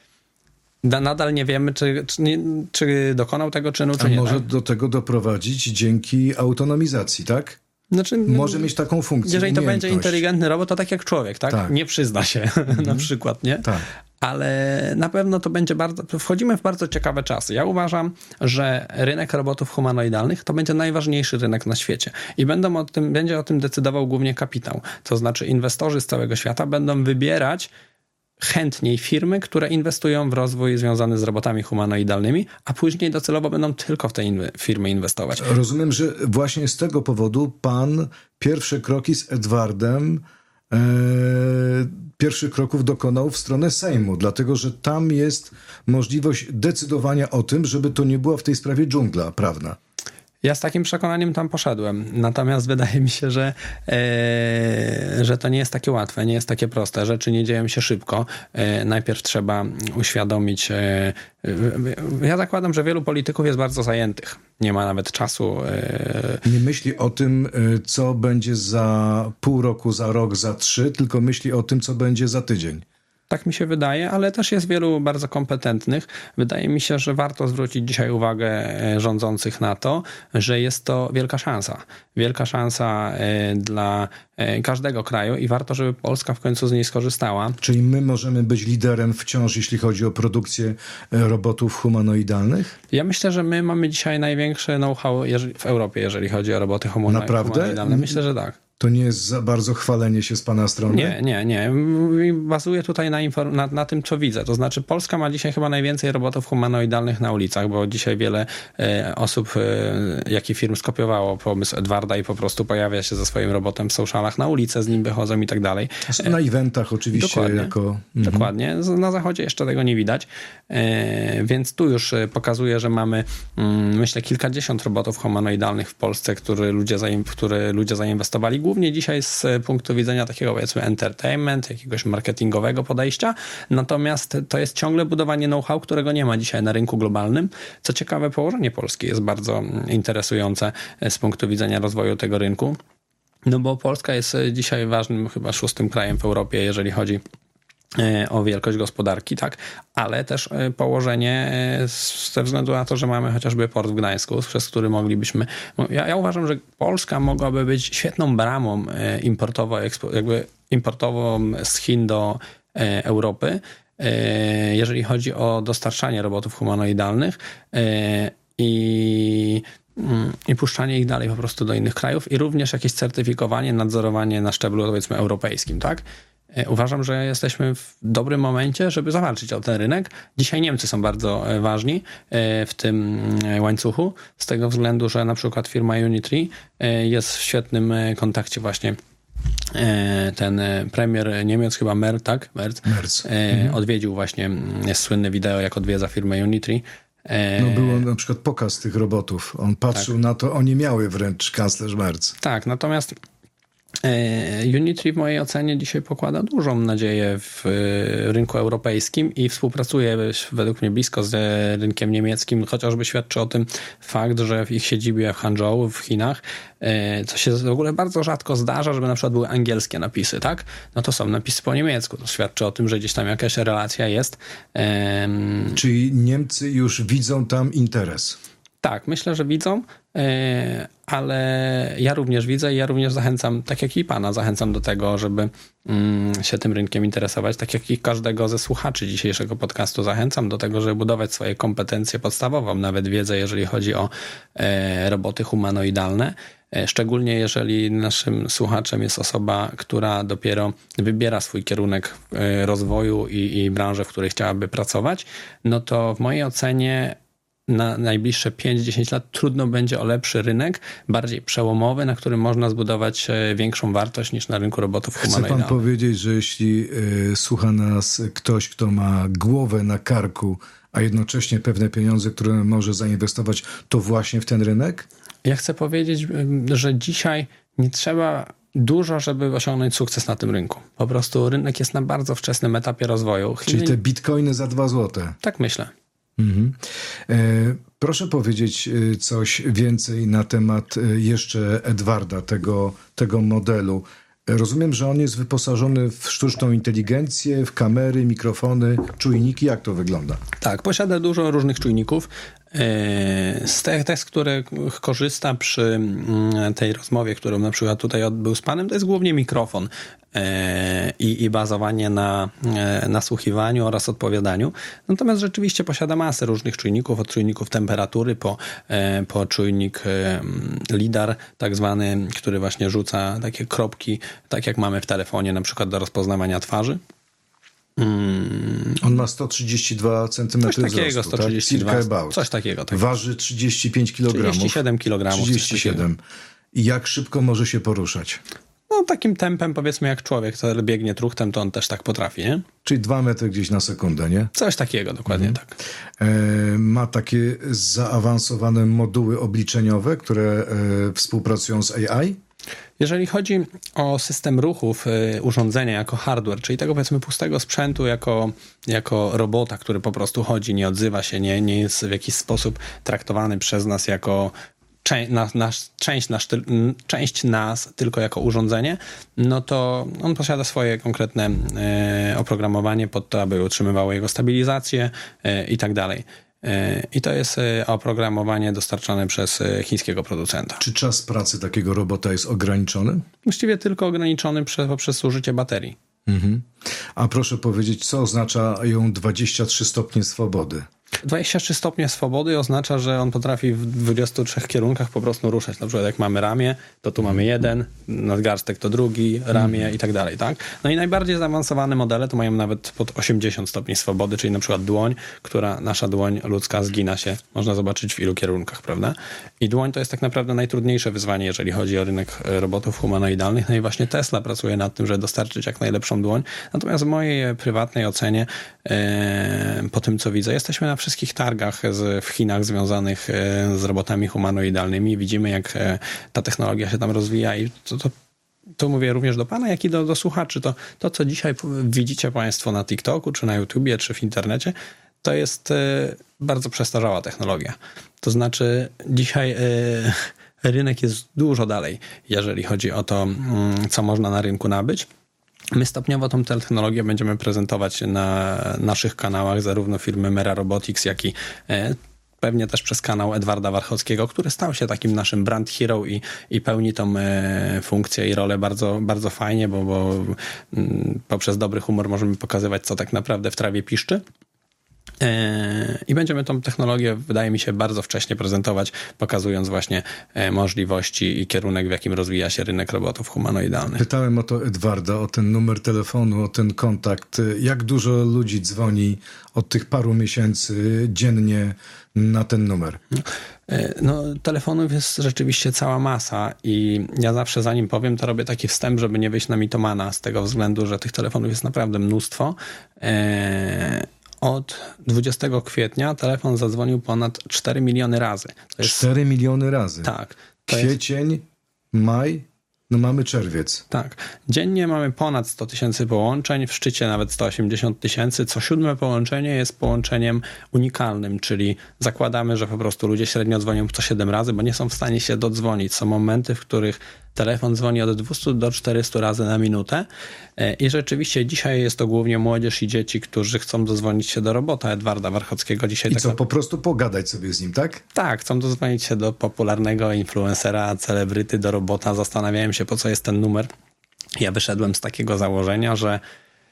Nadal nie wiemy, czy, czy, nie, czy dokonał tego czynu, czy A nie. może tak? do tego doprowadzić dzięki autonomizacji, tak? Znaczy, może mieć taką funkcję. Jeżeli to będzie inteligentny robot, to tak jak człowiek, tak? tak. Nie przyzna się mm-hmm. na przykład, nie? Tak. Ale na pewno to będzie bardzo... Wchodzimy w bardzo ciekawe czasy. Ja uważam, że rynek robotów humanoidalnych to będzie najważniejszy rynek na świecie. I będą o tym, będzie o tym decydował głównie kapitał. To znaczy inwestorzy z całego świata będą wybierać chętniej firmy, które inwestują w rozwój związany z robotami humanoidalnymi, a później docelowo będą tylko w te inwe- firmy inwestować. Rozumiem, że właśnie z tego powodu pan pierwsze kroki z Edwardem e, pierwszych kroków dokonał w stronę Sejmu, dlatego że tam jest możliwość decydowania o tym, żeby to nie była w tej sprawie dżungla prawna. Ja z takim przekonaniem tam poszedłem. Natomiast wydaje mi się, że, e, że to nie jest takie łatwe, nie jest takie proste. Rzeczy nie dzieją się szybko. E, najpierw trzeba uświadomić. E, ja zakładam, że wielu polityków jest bardzo zajętych. Nie ma nawet czasu. E... Nie myśli o tym, co będzie za pół roku, za rok, za trzy, tylko myśli o tym, co będzie za tydzień. Tak mi się wydaje, ale też jest wielu bardzo kompetentnych. Wydaje mi się, że warto zwrócić dzisiaj uwagę rządzących na to, że jest to wielka szansa. Wielka szansa dla każdego kraju i warto, żeby Polska w końcu z niej skorzystała. Czyli my możemy być liderem wciąż, jeśli chodzi o produkcję robotów humanoidalnych? Ja myślę, że my mamy dzisiaj największe know-how w Europie, jeżeli chodzi o roboty humanoidalne. Naprawdę? Myślę, że tak. To nie jest za bardzo chwalenie się z pana strony? Nie, nie, nie. Bazuję tutaj na, inform- na, na tym, co widzę. To znaczy Polska ma dzisiaj chyba najwięcej robotów humanoidalnych na ulicach, bo dzisiaj wiele e, osób, e, jak i firm skopiowało pomysł Edwarda i po prostu pojawia się ze swoim robotem w socialach na ulicę, z nim wychodzą i tak dalej. Są na eventach oczywiście. Dokładnie. Jako... Mhm. Dokładnie. Na zachodzie jeszcze tego nie widać. E, więc tu już pokazuje, że mamy mm, myślę kilkadziesiąt robotów humanoidalnych w Polsce, które ludzie, zaim- które ludzie zainwestowali głównie dzisiaj z punktu widzenia takiego, powiedzmy, entertainment, jakiegoś marketingowego podejścia. Natomiast to jest ciągle budowanie know-how, którego nie ma dzisiaj na rynku globalnym. Co ciekawe, położenie Polski jest bardzo interesujące z punktu widzenia rozwoju tego rynku. No bo Polska jest dzisiaj ważnym, chyba szóstym krajem w Europie, jeżeli chodzi o wielkość gospodarki, tak, ale też położenie ze względu na to, że mamy chociażby port w Gdańsku, przez który moglibyśmy... Ja, ja uważam, że Polska mogłaby być świetną bramą importową, jakby importową z Chin do Europy, jeżeli chodzi o dostarczanie robotów humanoidalnych i i puszczanie ich dalej po prostu do innych krajów i również jakieś certyfikowanie, nadzorowanie na szczeblu, powiedzmy, europejskim, tak? Uważam, że jesteśmy w dobrym momencie, żeby zawalczyć o ten rynek. Dzisiaj Niemcy są bardzo ważni w tym łańcuchu, z tego względu, że na przykład firma Unitree jest w świetnym kontakcie właśnie. Ten premier Niemiec, chyba Merz, tak? Merz, Merz. Odwiedził właśnie, jest słynne wideo, jak odwiedza firmę Unitree. No było na przykład pokaz tych robotów. On patrzył tak. na to, oni miały wręcz kanclerz Merz. Tak, natomiast Unitree w mojej ocenie dzisiaj pokłada dużą nadzieję w rynku europejskim i współpracuje według mnie blisko z rynkiem niemieckim, chociażby świadczy o tym fakt, że w ich siedzibie w Hangzhou w Chinach, co się w ogóle bardzo rzadko zdarza, żeby na przykład były angielskie napisy, tak? No to są napisy po niemiecku. To świadczy o tym, że gdzieś tam jakaś relacja jest. Czyli Niemcy już widzą tam interes. Tak, myślę, że widzą, ale ja również widzę i ja również zachęcam, tak jak i pana, zachęcam do tego, żeby się tym rynkiem interesować, tak jak i każdego ze słuchaczy dzisiejszego podcastu zachęcam do tego, żeby budować swoje kompetencje podstawową, nawet wiedzę, jeżeli chodzi o roboty humanoidalne. Szczególnie jeżeli naszym słuchaczem jest osoba, która dopiero wybiera swój kierunek rozwoju i, i branżę, w której chciałaby pracować, no to w mojej ocenie na najbliższe pięć do dziesięciu lat trudno będzie o lepszy rynek, bardziej przełomowy, na którym można zbudować większą wartość niż na rynku robotów humanoidalnych. Chce pan powiedzieć, że jeśli y, słucha nas ktoś, kto ma głowę na karku, a jednocześnie pewne pieniądze, które może zainwestować, to właśnie w ten rynek? Ja chcę powiedzieć, że dzisiaj nie trzeba dużo, żeby osiągnąć sukces na tym rynku. Po prostu rynek jest na bardzo wczesnym etapie rozwoju. Chiny... Czyli te bitcoiny za dwa złote. Tak myślę. Mhm. E, proszę powiedzieć coś więcej na temat jeszcze Edwarda, tego, tego modelu. Rozumiem, że on jest wyposażony w sztuczną inteligencję, w kamery, mikrofony, czujniki. Jak to wygląda? Tak, posiada dużo różnych czujników. Z tych, tych, z których korzysta przy tej rozmowie, którą na przykład tutaj odbył z panem, to jest głównie mikrofon i, i bazowanie na nasłuchiwaniu oraz odpowiadaniu. Natomiast rzeczywiście posiada masę różnych czujników, od czujników temperatury po, po czujnik lidar, tak zwany, który właśnie rzuca takie kropki, tak jak mamy w telefonie, na przykład do rozpoznawania twarzy. Hmm. On ma sto trzydzieści dwa centymetry coś takiego, wzrostu, sto trzydzieści dwa, tak? coś takiego. Tak. Waży trzydzieści pięć kilogramów. trzydzieści siedem kilogramów. trzydzieści siedem. I jak szybko może się poruszać? No takim tempem, powiedzmy, jak człowiek, który biegnie truchtem, to on też tak potrafi, nie? Czyli dwa metry gdzieś na sekundę, nie? Coś takiego, dokładnie mhm. tak. E, ma takie zaawansowane moduły obliczeniowe, które e, współpracują z A I? Jeżeli chodzi o system ruchów, y, urządzenia jako hardware, czyli tego, powiedzmy, pustego sprzętu jako, jako robota, który po prostu chodzi, nie odzywa się, nie, nie jest w jakiś sposób traktowany przez nas jako część, na, nasz, część, nasz, część nas tylko jako urządzenie, no to on posiada swoje konkretne y, oprogramowanie pod to, aby utrzymywało jego stabilizację y, i tak dalej. I to jest oprogramowanie dostarczane przez chińskiego producenta. Czy czas pracy takiego robota jest ograniczony? Właściwie tylko ograniczony przez, poprzez zużycie baterii. Mhm. A proszę powiedzieć, co oznaczają dwadzieścia trzy stopnie swobody? dwadzieścia trzy stopnie swobody oznacza, że on potrafi w dwudziestu trzech kierunkach po prostu ruszać. Na przykład jak mamy ramię, to tu mamy jeden, nadgarstek to drugi, ramię mm. i tak dalej, tak? No i najbardziej zaawansowane modele to mają nawet pod osiemdziesiąt stopni swobody, czyli na przykład dłoń, która, nasza dłoń ludzka zgina się, można zobaczyć w ilu kierunkach, prawda? I dłoń to jest tak naprawdę najtrudniejsze wyzwanie, jeżeli chodzi o rynek robotów humanoidalnych. No i właśnie Tesla pracuje nad tym, żeby dostarczyć jak najlepszą dłoń. Natomiast w mojej prywatnej ocenie, e, po tym co widzę, jesteśmy na wszystkich targach z, w Chinach związanych z robotami humanoidalnymi. Widzimy, jak ta technologia się tam rozwija i to, to, to mówię również do pana, jak i do, do słuchaczy. To, to, co dzisiaj widzicie państwo na TikToku, czy na YouTubie, czy w internecie, to jest bardzo przestarzała technologia. To znaczy dzisiaj rynek jest dużo dalej, jeżeli chodzi o to, co można na rynku nabyć. My stopniowo tą technologię będziemy prezentować na naszych kanałach, zarówno firmy Mera Robotics, jak i pewnie też przez kanał Edwarda Warchockiego, który stał się takim naszym brand hero i, i pełni tą e, funkcję i rolę bardzo, bardzo fajnie, bo, bo m, poprzez dobry humor możemy pokazywać, co tak naprawdę w trawie piszczy. I będziemy tą technologię, wydaje mi się, bardzo wcześnie prezentować, pokazując właśnie możliwości i kierunek, w jakim rozwija się rynek robotów humanoidalnych. Pytałem o to Edwarda, o ten numer telefonu, o ten kontakt. Jak dużo ludzi dzwoni od tych paru miesięcy dziennie na ten numer? No, telefonów jest rzeczywiście cała masa i ja zawsze, zanim powiem, to robię taki wstęp, żeby nie wyjść na mitomana, z tego względu, że tych telefonów jest naprawdę mnóstwo. Eee... Od dwudziestego kwietnia telefon zadzwonił ponad cztery miliony razy. To jest... cztery miliony razy? Tak. Kwiecień, jest... maj, no mamy czerwiec. Tak. Dziennie mamy ponad sto tysięcy połączeń, w szczycie nawet sto osiemdziesiąt tysięcy. Co siódme połączenie jest połączeniem unikalnym, czyli zakładamy, że po prostu ludzie średnio dzwonią co siedem razy, bo nie są w stanie się dodzwonić. Są momenty, w których telefon dzwoni od dwieście do czterystu razy na minutę i rzeczywiście dzisiaj jest to głównie młodzież i dzieci, którzy chcą dodzwonić się do robota Edwarda Warchockiego. Dzisiaj I tak co, na... po prostu pogadać sobie z nim, tak? Tak, chcą dodzwonić się do popularnego influencera, celebryty, do robota. Zastanawiałem się, po co jest ten numer. Ja wyszedłem z takiego założenia, że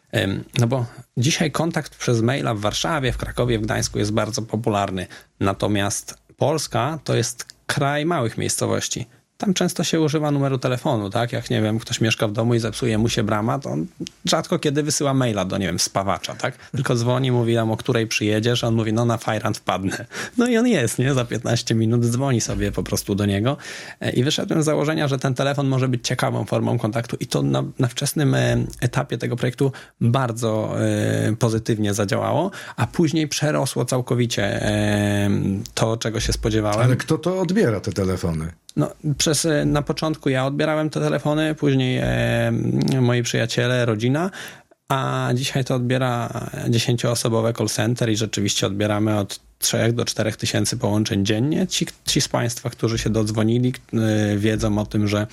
no bo dzisiaj kontakt przez maila w Warszawie, w Krakowie, w Gdańsku jest bardzo popularny. Natomiast Polska to jest kraj małych miejscowości. Tam często się używa numeru telefonu, tak? Jak, nie wiem, ktoś mieszka w domu i zepsuje mu się brama, to on rzadko kiedy wysyła maila do, nie wiem, spawacza, tak? Tylko dzwoni, mówi nam, o której przyjedziesz, a on mówi, no na fajrant wpadnę. No i on jest, nie? Za piętnaście minut dzwoni sobie po prostu do niego i wyszedłem z założenia, że ten telefon może być ciekawą formą kontaktu i to na, na wczesnym etapie tego projektu bardzo y, pozytywnie zadziałało, a później przerosło całkowicie y, to, czego się spodziewałem. Ale kto to odbiera, te telefony? No, przez, na początku ja odbierałem te telefony, później e, moi przyjaciele, rodzina, a dzisiaj to odbiera dziesięcioosobowe call center i rzeczywiście odbieramy od trzech do czterech tysięcy połączeń dziennie. Ci, ci z Państwa, którzy się dodzwonili, e, wiedzą o tym, że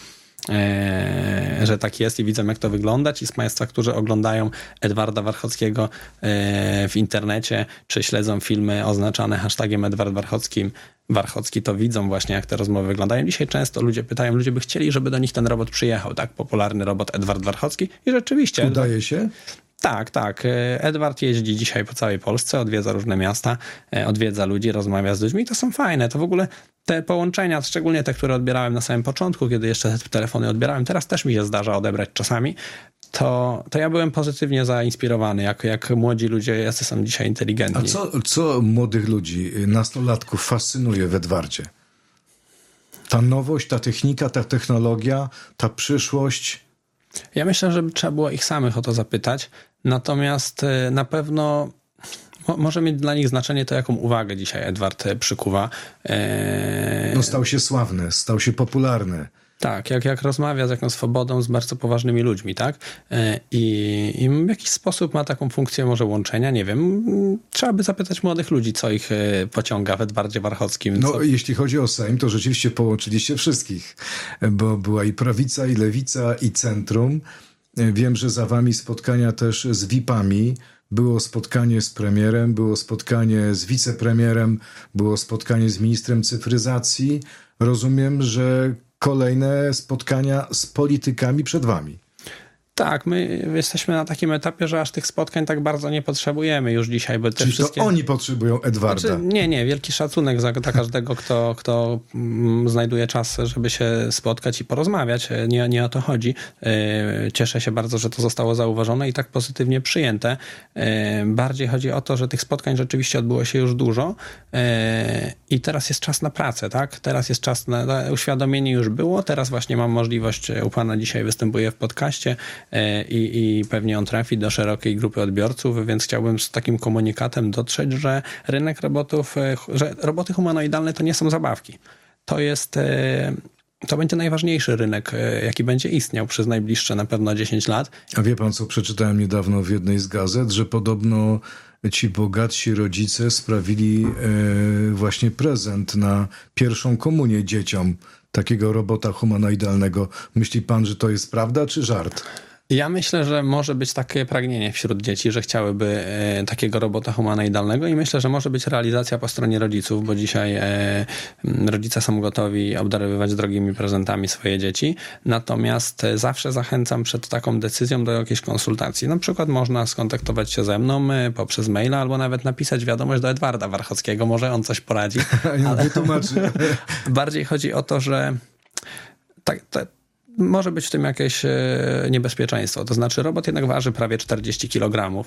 E, że tak jest i widzą, jak to wygląda. Ci z Państwa, którzy oglądają Edwarda Warchockiego e, w internecie, czy śledzą filmy oznaczane hashtagiem Edward Warchocki, Warchocki, to widzą właśnie, jak te rozmowy wyglądają. Dzisiaj często ludzie pytają, ludzie by chcieli, żeby do nich ten robot przyjechał, tak? Popularny robot Edward Warchocki i rzeczywiście... Udaje się? Tak, tak. Edward jeździ dzisiaj po całej Polsce, odwiedza różne miasta, odwiedza ludzi, rozmawia z ludźmi i to są fajne. To w ogóle te połączenia, szczególnie te, które odbierałem na samym początku, kiedy jeszcze te telefony odbierałem, teraz też mi się zdarza odebrać czasami, to, to ja byłem pozytywnie zainspirowany, jak, jak młodzi ludzie, jacy są dzisiaj inteligentni. A co, co młodych ludzi, nastolatków fascynuje w Edwardzie? Ta nowość, ta technika, ta technologia, ta przyszłość? Ja myślę, że trzeba było ich samych o to zapytać, natomiast na pewno może mieć dla nich znaczenie to, jaką uwagę dzisiaj Edward przykuwa. No stał się sławny, stał się popularny. Tak, jak, jak rozmawia z jakąś swobodą, z bardzo poważnymi ludźmi, tak? I, I w jakiś sposób ma taką funkcję może łączenia, nie wiem. Trzeba by zapytać młodych ludzi, co ich pociąga w Edwardzie Warchockim. No, co... jeśli chodzi o Sejm, to rzeczywiście połączyliście wszystkich, bo była i prawica, i lewica, i centrum. Wiem, że za wami spotkania też z V I P-ami. Było spotkanie z premierem, było spotkanie z wicepremierem, było spotkanie z ministrem cyfryzacji. Rozumiem, że kolejne spotkania z politykami przed wami. Tak, my jesteśmy na takim etapie, że aż tych spotkań tak bardzo nie potrzebujemy już dzisiaj. Bo te Czyli wszystkie... to oni potrzebują Edwarda. Znaczy, nie, nie, wielki szacunek za, za każdego, kto, kto mm, znajduje czas, żeby się spotkać i porozmawiać. Nie, nie o to chodzi. Yy, cieszę się bardzo, że to zostało zauważone i tak pozytywnie przyjęte. Yy, bardziej chodzi o to, że tych spotkań rzeczywiście odbyło się już dużo yy, i teraz jest czas na pracę, tak? Teraz jest czas na, na uświadomienie już było, teraz właśnie mam możliwość, u pana dzisiaj występuję w podcaście, I, i pewnie on trafi do szerokiej grupy odbiorców, więc chciałbym z takim komunikatem dotrzeć, że rynek robotów, że roboty humanoidalne to nie są zabawki. To jest, to będzie najważniejszy rynek, jaki będzie istniał przez najbliższe na pewno dziesięć lat. A wie pan, co przeczytałem niedawno w jednej z gazet, że podobno ci bogatsi rodzice sprawili właśnie prezent na pierwszą komunię dzieciom takiego robota humanoidalnego. Myśli pan, że to jest prawda, czy żart? Ja myślę, że może być takie pragnienie wśród dzieci, że chciałyby e, takiego robota humanoidalnego i myślę, że może być realizacja po stronie rodziców, bo dzisiaj e, rodzice są gotowi obdarowywać drogimi prezentami swoje dzieci, natomiast e, zawsze zachęcam przed taką decyzją do jakiejś konsultacji. Na przykład można skontaktować się ze mną e, poprzez maila albo nawet napisać wiadomość do Edwarda Warchockiego, może on coś poradzi. Ale bardziej chodzi o to, że tak, tak może być w tym jakieś niebezpieczeństwo. To znaczy robot jednak waży prawie czterdzieści kilogramów.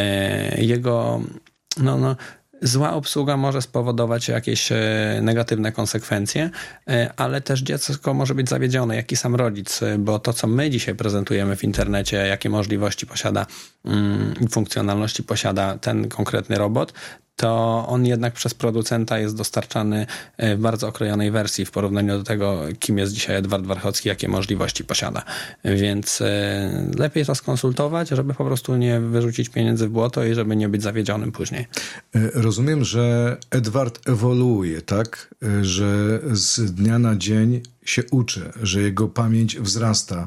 Jego no, no, zła obsługa może spowodować jakieś negatywne konsekwencje, ale też dziecko może być zawiedzione, jak i sam rodzic, bo to, co my dzisiaj prezentujemy w internecie, jakie możliwości posiada i funkcjonalności posiada ten konkretny robot, to on jednak przez producenta jest dostarczany w bardzo okrojonej wersji w porównaniu do tego, kim jest dzisiaj Edward Warchocki, jakie możliwości posiada. Więc lepiej to skonsultować, żeby po prostu nie wyrzucić pieniędzy w błoto i żeby nie być zawiedzionym później. Rozumiem, że Edward ewoluuje, tak? Że z dnia na dzień się uczy, że jego pamięć wzrasta.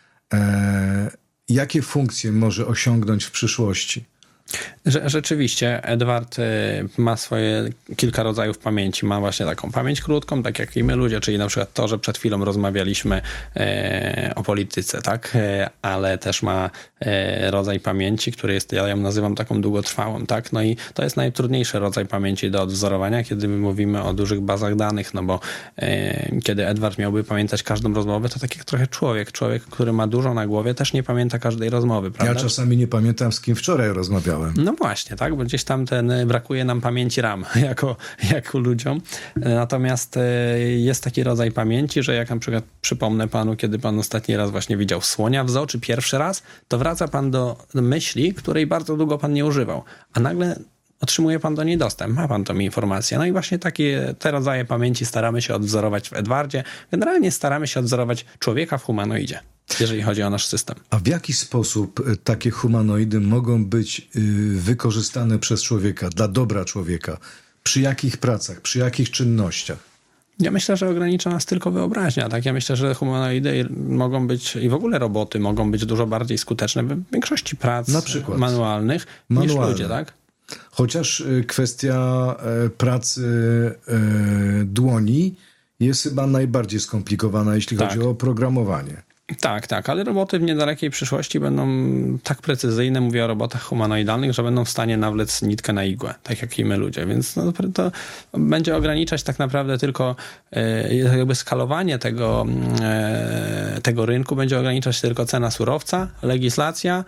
E, jakie funkcje może osiągnąć w przyszłości? Rzeczywiście, Edward ma swoje kilka rodzajów pamięci. Ma właśnie taką pamięć krótką, tak jak i my ludzie, czyli na przykład to, że przed chwilą rozmawialiśmy e, o polityce, tak? E, ale też ma e, rodzaj pamięci, który jest, ja ją nazywam taką długotrwałą, tak? No i to jest najtrudniejszy rodzaj pamięci do odwzorowania, kiedy my mówimy o dużych bazach danych, no bo e, kiedy Edward miałby pamiętać każdą rozmowę, to tak jak trochę człowiek. Człowiek, który ma dużo na głowie, też nie pamięta każdej rozmowy, prawda? Ja czasami nie pamiętam, z kim wczoraj rozmawiałem. No właśnie, tak, bo gdzieś tam ten, brakuje nam pamięci RAM jako, jako ludziom. Natomiast jest taki rodzaj pamięci, że jak na przykład przypomnę panu, kiedy pan ostatni raz właśnie widział słonia w zoo, czy pierwszy raz, to wraca pan do myśli, której bardzo długo pan nie używał. A nagle otrzymuje pan do niej dostęp, ma pan tą informację. No i właśnie takie te rodzaje pamięci staramy się odwzorować w Edwardzie. Generalnie staramy się odwzorować człowieka w humanoidzie, jeżeli chodzi o nasz system. A w jaki sposób takie humanoidy mogą być wykorzystane przez człowieka, dla dobra człowieka? Przy jakich pracach, przy jakich czynnościach? Ja myślę, że ogranicza nas tylko wyobraźnia. Tak? Ja myślę, że humanoidy mogą być i w ogóle roboty mogą być dużo bardziej skuteczne w większości prac na przykład manualnych Manualne. niż ludzie, tak? Chociaż kwestia pracy dłoni jest chyba najbardziej skomplikowana, jeśli tak. chodzi o oprogramowanie. Tak, tak, ale roboty w niedalekiej przyszłości będą tak precyzyjne, mówię o robotach humanoidalnych, że będą w stanie nawlec nitkę na igłę, tak jak i my ludzie, więc no, to będzie ograniczać tak naprawdę tylko e, jakby skalowanie tego, e, tego rynku, będzie ograniczać tylko cena surowca, legislacja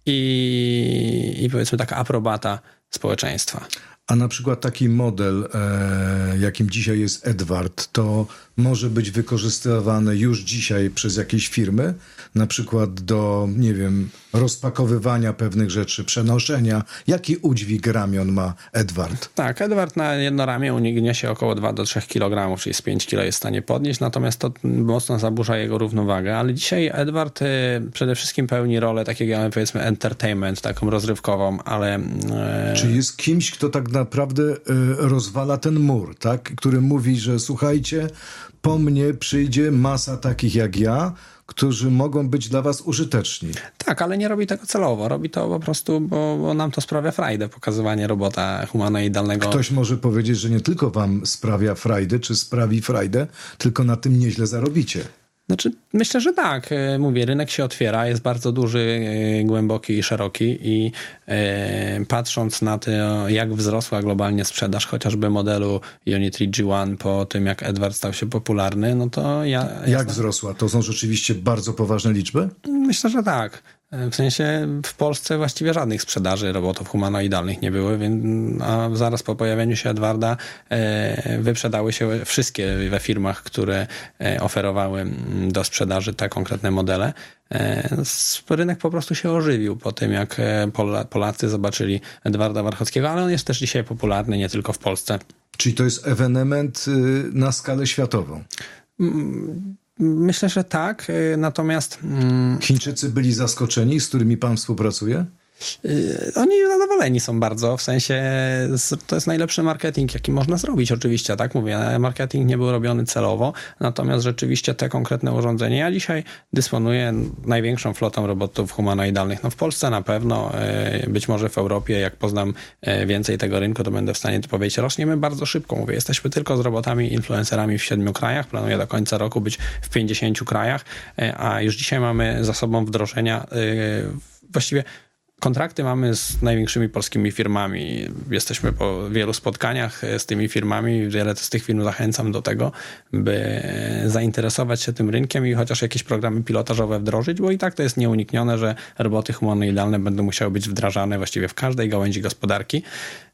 i, i powiedzmy taka aprobata społeczeństwa. A na przykład taki model, e, jakim dzisiaj jest Edward, to może być wykorzystywany już dzisiaj przez jakieś firmy, na przykład do, nie wiem, rozpakowywania pewnych rzeczy, przenoszenia. Jaki udźwig ramion ma Edward? Tak, Edward na jedno ramię niesie około dwa do trzech kilogramów, czyli z pięć kilo jest w stanie podnieść, natomiast to mocno zaburza jego równowagę, ale dzisiaj Edward y, przede wszystkim pełni rolę takiego, powiedzmy, entertainment, taką rozrywkową, ale... Y... Czy jest kimś, kto tak naprawdę y, rozwala ten mur, tak? Który mówi, że słuchajcie, po mnie przyjdzie masa takich jak ja, którzy mogą być dla was użyteczni. Tak, ale nie robi tego celowo. Robi to po prostu, bo, bo nam to sprawia frajdę, pokazywanie robota humanoidalnego. Ktoś może powiedzieć, że nie tylko wam sprawia frajdę, czy sprawi frajdę, tylko na tym nieźle zarobicie. Znaczy, myślę, że tak. Mówię, rynek się otwiera, jest bardzo duży, głęboki i szeroki i e, patrząc na to, jak wzrosła globalnie sprzedaż chociażby modelu Unity G jeden po tym, jak Edward stał się popularny, no to ja... Jak ja wzrosła? To są rzeczywiście bardzo poważne liczby? Myślę, że tak. W sensie w Polsce właściwie żadnych sprzedaży robotów humanoidalnych nie były, więc, a zaraz po pojawieniu się Edwarda e, wyprzedały się wszystkie we firmach, które e, oferowały do sprzedaży te konkretne modele. E, rynek po prostu się ożywił po tym, jak Pola, Polacy zobaczyli Edwarda Warchockiego, ale on jest też dzisiaj popularny nie tylko w Polsce. Czyli to jest ewenement na skalę światową? Mm. Myślę, że tak, natomiast... Chińczycy byli zaskoczeni, z którymi pan współpracuje? Oni zadowoleni są bardzo, w sensie to jest najlepszy marketing, jaki można zrobić oczywiście, tak mówię, marketing nie był robiony celowo, natomiast rzeczywiście te konkretne urządzenia, ja dzisiaj dysponuję największą flotą robotów humanoidalnych, no w Polsce na pewno, być może w Europie, jak poznam więcej tego rynku, to będę w stanie to powiedzieć, rośniemy bardzo szybko, mówię, jesteśmy tylko z robotami influencerami w siedmiu krajach, planuję do końca roku być w pięćdziesięciu krajach, a już dzisiaj mamy za sobą wdrożenia, właściwie kontrakty mamy z największymi polskimi firmami. Jesteśmy po wielu spotkaniach z tymi firmami. Wiele z tych firm zachęcam do tego, by zainteresować się tym rynkiem i chociaż jakieś programy pilotażowe wdrożyć, bo i tak to jest nieuniknione, że roboty humanoidalne będą musiały być wdrażane właściwie w każdej gałęzi gospodarki.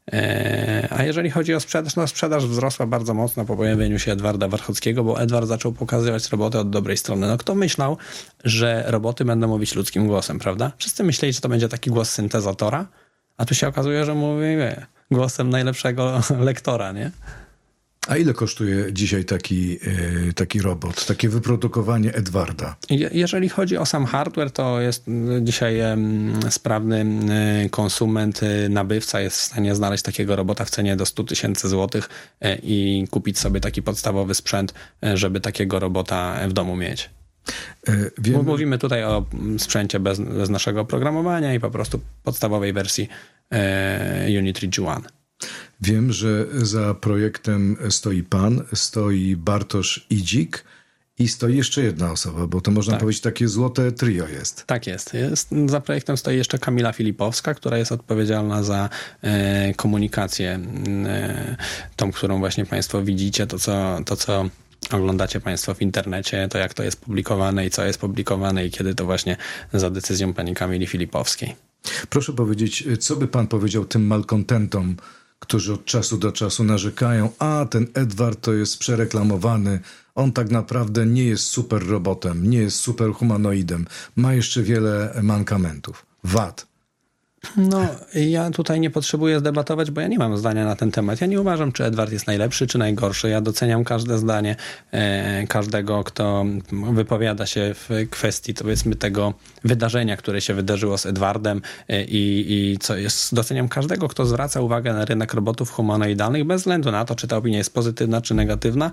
A jeżeli chodzi o sprzedaż, no sprzedaż wzrosła bardzo mocno po pojawieniu się Edwarda Warchockiego, bo Edward zaczął pokazywać roboty od dobrej strony. No kto myślał, że roboty będą mówić ludzkim głosem, prawda? Wszyscy myśleli, że to będzie taki głos syntezatora, a tu się okazuje, że mówi wie, głosem najlepszego lektora, nie? A ile kosztuje dzisiaj taki, yy, taki robot, takie wyprodukowanie Edwarda? Je, jeżeli chodzi o sam hardware, to jest dzisiaj um, sprawny y, konsument, y, nabywca jest w stanie znaleźć takiego robota w cenie do stu tysięcy złotych y, i kupić sobie taki podstawowy sprzęt, y, żeby takiego robota w domu mieć. Yy, wiemy... Mówimy tutaj o sprzęcie bez, bez naszego oprogramowania i po prostu podstawowej wersji y, Unitary G jeden. Wiem, że za projektem stoi pan, stoi Bartosz Idzik i stoi jeszcze jedna osoba, bo to można tak powiedzieć takie złote trio jest. Tak jest. jest. Za projektem stoi jeszcze Kamila Filipowska, która jest odpowiedzialna za e, komunikację, e, tą, którą właśnie państwo widzicie, to co, to co oglądacie państwo w internecie, to jak to jest publikowane i co jest publikowane i kiedy to właśnie za decyzją pani Kamili Filipowskiej. Proszę powiedzieć, co by pan powiedział tym malkontentom, którzy od czasu do czasu narzekają, a ten Edward to jest przereklamowany, on tak naprawdę nie jest super robotem, nie jest super humanoidem, ma jeszcze wiele mankamentów, wad. No, ja tutaj nie potrzebuję zdebatować, bo ja nie mam zdania na ten temat. Ja nie uważam, czy Edward jest najlepszy, czy najgorszy. Ja doceniam każde zdanie e, każdego, kto wypowiada się w kwestii, powiedzmy, tego wydarzenia, które się wydarzyło z Edwardem e, i, i co jest, doceniam każdego, kto zwraca uwagę na rynek robotów humanoidalnych, bez względu na to, czy ta opinia jest pozytywna, czy negatywna.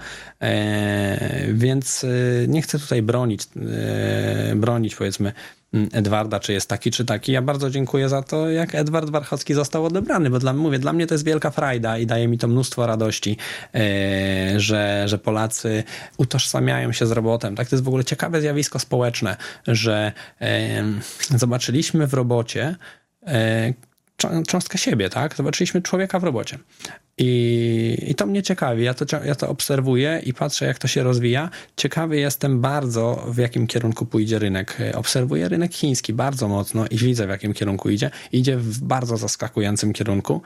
E, więc e, nie chcę tutaj bronić, e, bronić, powiedzmy, Edwarda, czy jest taki, czy taki. Ja bardzo dziękuję za to, jak Edward Warchocki został odebrany, bo dla, mówię, dla mnie to jest wielka frajda i daje mi to mnóstwo radości, e, że, że Polacy utożsamiają się z robotem. Tak, to jest w ogóle ciekawe zjawisko społeczne, że e, zobaczyliśmy w robocie e, cząstkę siebie, tak? Zobaczyliśmy człowieka w robocie. I, i to mnie ciekawi. Ja to, ja to obserwuję i patrzę, jak to się rozwija. Ciekawy jestem bardzo, w jakim kierunku pójdzie rynek. Obserwuję rynek chiński bardzo mocno i widzę, w jakim kierunku idzie. Idzie w bardzo zaskakującym kierunku.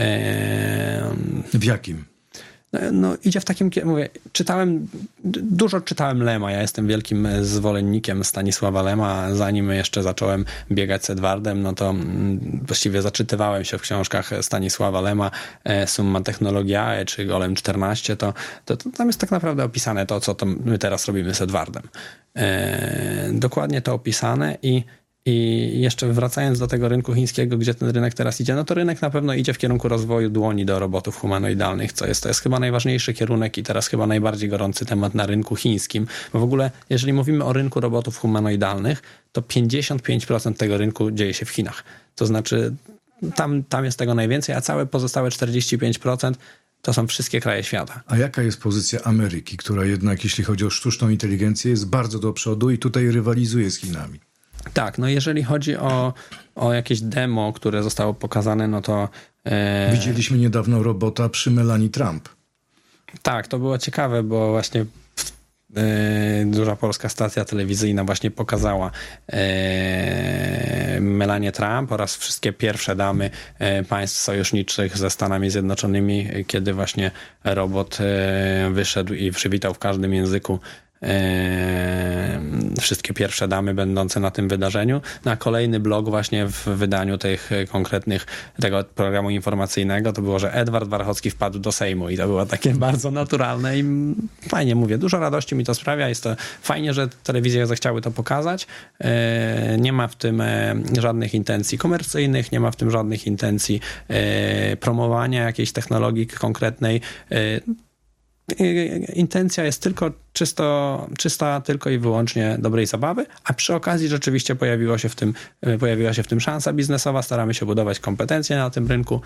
Ehm... W jakim? No, idzie w takim, mówię, czytałem, dużo czytałem Lema, ja jestem wielkim zwolennikiem Stanisława Lema, zanim jeszcze zacząłem biegać z Edwardem, no to właściwie zaczytywałem się w książkach Stanisława Lema, Summa Technologiae czy Golem czternaście, to, to, to tam jest tak naprawdę opisane to, co to my teraz robimy z Edwardem. E, dokładnie to opisane i I jeszcze wracając do tego rynku chińskiego, gdzie ten rynek teraz idzie, no to rynek na pewno idzie w kierunku rozwoju dłoni do robotów humanoidalnych, co jest, to jest chyba najważniejszy kierunek i teraz chyba najbardziej gorący temat na rynku chińskim, bo w ogóle jeżeli mówimy o rynku robotów humanoidalnych, to pięćdziesiąt pięć procent tego rynku dzieje się w Chinach. To znaczy tam, tam jest tego najwięcej, a całe pozostałe czterdzieści pięć procent to są wszystkie kraje świata. A jaka jest pozycja Ameryki, która jednak, jeśli chodzi o sztuczną inteligencję, jest bardzo do przodu i tutaj rywalizuje z Chinami? Tak, no jeżeli chodzi o, o jakieś demo, które zostało pokazane, no to... E... Widzieliśmy niedawno robota przy Melanie Trump. Tak, to było ciekawe, bo właśnie e, duża polska stacja telewizyjna właśnie pokazała e, Melanię Trump oraz wszystkie pierwsze damy e, państw sojuszniczych ze Stanami Zjednoczonymi, kiedy właśnie robot e, wyszedł i przywitał w każdym języku wszystkie pierwsze damy będące na tym wydarzeniu, na kolejny blog właśnie w wydaniu tych konkretnych, tego programu informacyjnego, to było, że Edward Warchocki wpadł do Sejmu i to było takie bardzo naturalne i fajnie, mówię, dużo radości mi to sprawia, jest to fajnie, że telewizje zechciały to pokazać, nie ma w tym żadnych intencji komercyjnych, nie ma w tym żadnych intencji promowania jakiejś technologii konkretnej. Intencja jest tylko czysto, czysta tylko i wyłącznie dobrej zabawy, a przy okazji rzeczywiście pojawiło się w tym, pojawiła się w tym szansa biznesowa. Staramy się budować kompetencje na tym rynku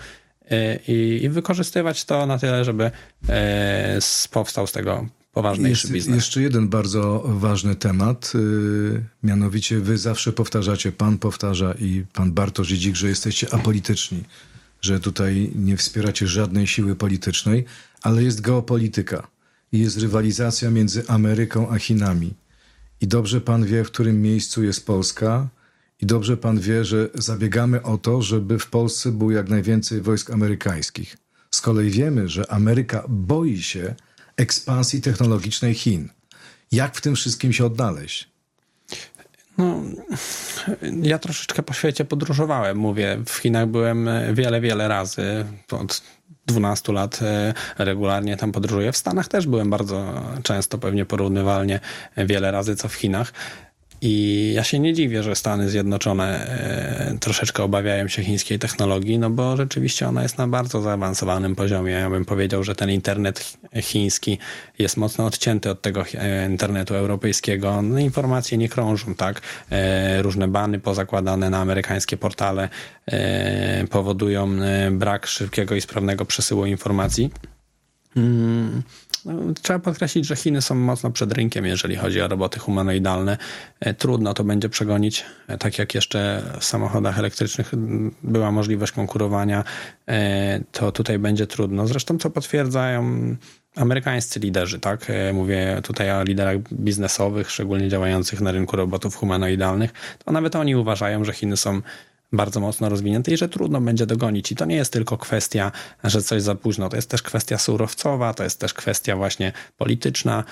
i, i wykorzystywać to na tyle, żeby powstał z tego poważniejszy jest biznes. Jeszcze jeden bardzo ważny temat, mianowicie wy zawsze powtarzacie, pan powtarza i pan Bartosz Dzidzik, że jesteście apolityczni, że tutaj nie wspieracie żadnej siły politycznej, ale jest geopolityka i jest rywalizacja między Ameryką a Chinami. I dobrze pan wie, w którym miejscu jest Polska i dobrze pan wie, że zabiegamy o to, żeby w Polsce było jak najwięcej wojsk amerykańskich. Z kolei wiemy, że Ameryka boi się ekspansji technologicznej Chin. Jak w tym wszystkim się odnaleźć? No, ja troszeczkę po świecie podróżowałem, mówię, w Chinach byłem wiele, wiele razy, od dwunastu lat regularnie tam podróżuję. W Stanach też byłem bardzo często, pewnie porównywalnie wiele razy co w Chinach. I ja się nie dziwię, że Stany Zjednoczone troszeczkę obawiają się chińskiej technologii, no bo rzeczywiście ona jest na bardzo zaawansowanym poziomie. Ja bym powiedział, że ten internet chiński jest mocno odcięty od tego internetu europejskiego. No, informacje nie krążą, tak? Różne bany pozakładane na amerykańskie portale powodują brak szybkiego i sprawnego przesyłu informacji. Hmm. No, trzeba podkreślić, że Chiny są mocno przed rynkiem, jeżeli chodzi o roboty humanoidalne. Trudno to będzie przegonić, tak jak jeszcze w samochodach elektrycznych była możliwość konkurowania, to tutaj będzie trudno. Zresztą co potwierdzają amerykańscy liderzy, tak? Mówię tutaj o liderach biznesowych, szczególnie działających na rynku robotów humanoidalnych. To nawet oni uważają, że Chiny są bardzo mocno rozwinięte i że trudno będzie dogonić. I to nie jest tylko kwestia, że coś za późno. To jest też kwestia surowcowa, to jest też kwestia właśnie polityczna.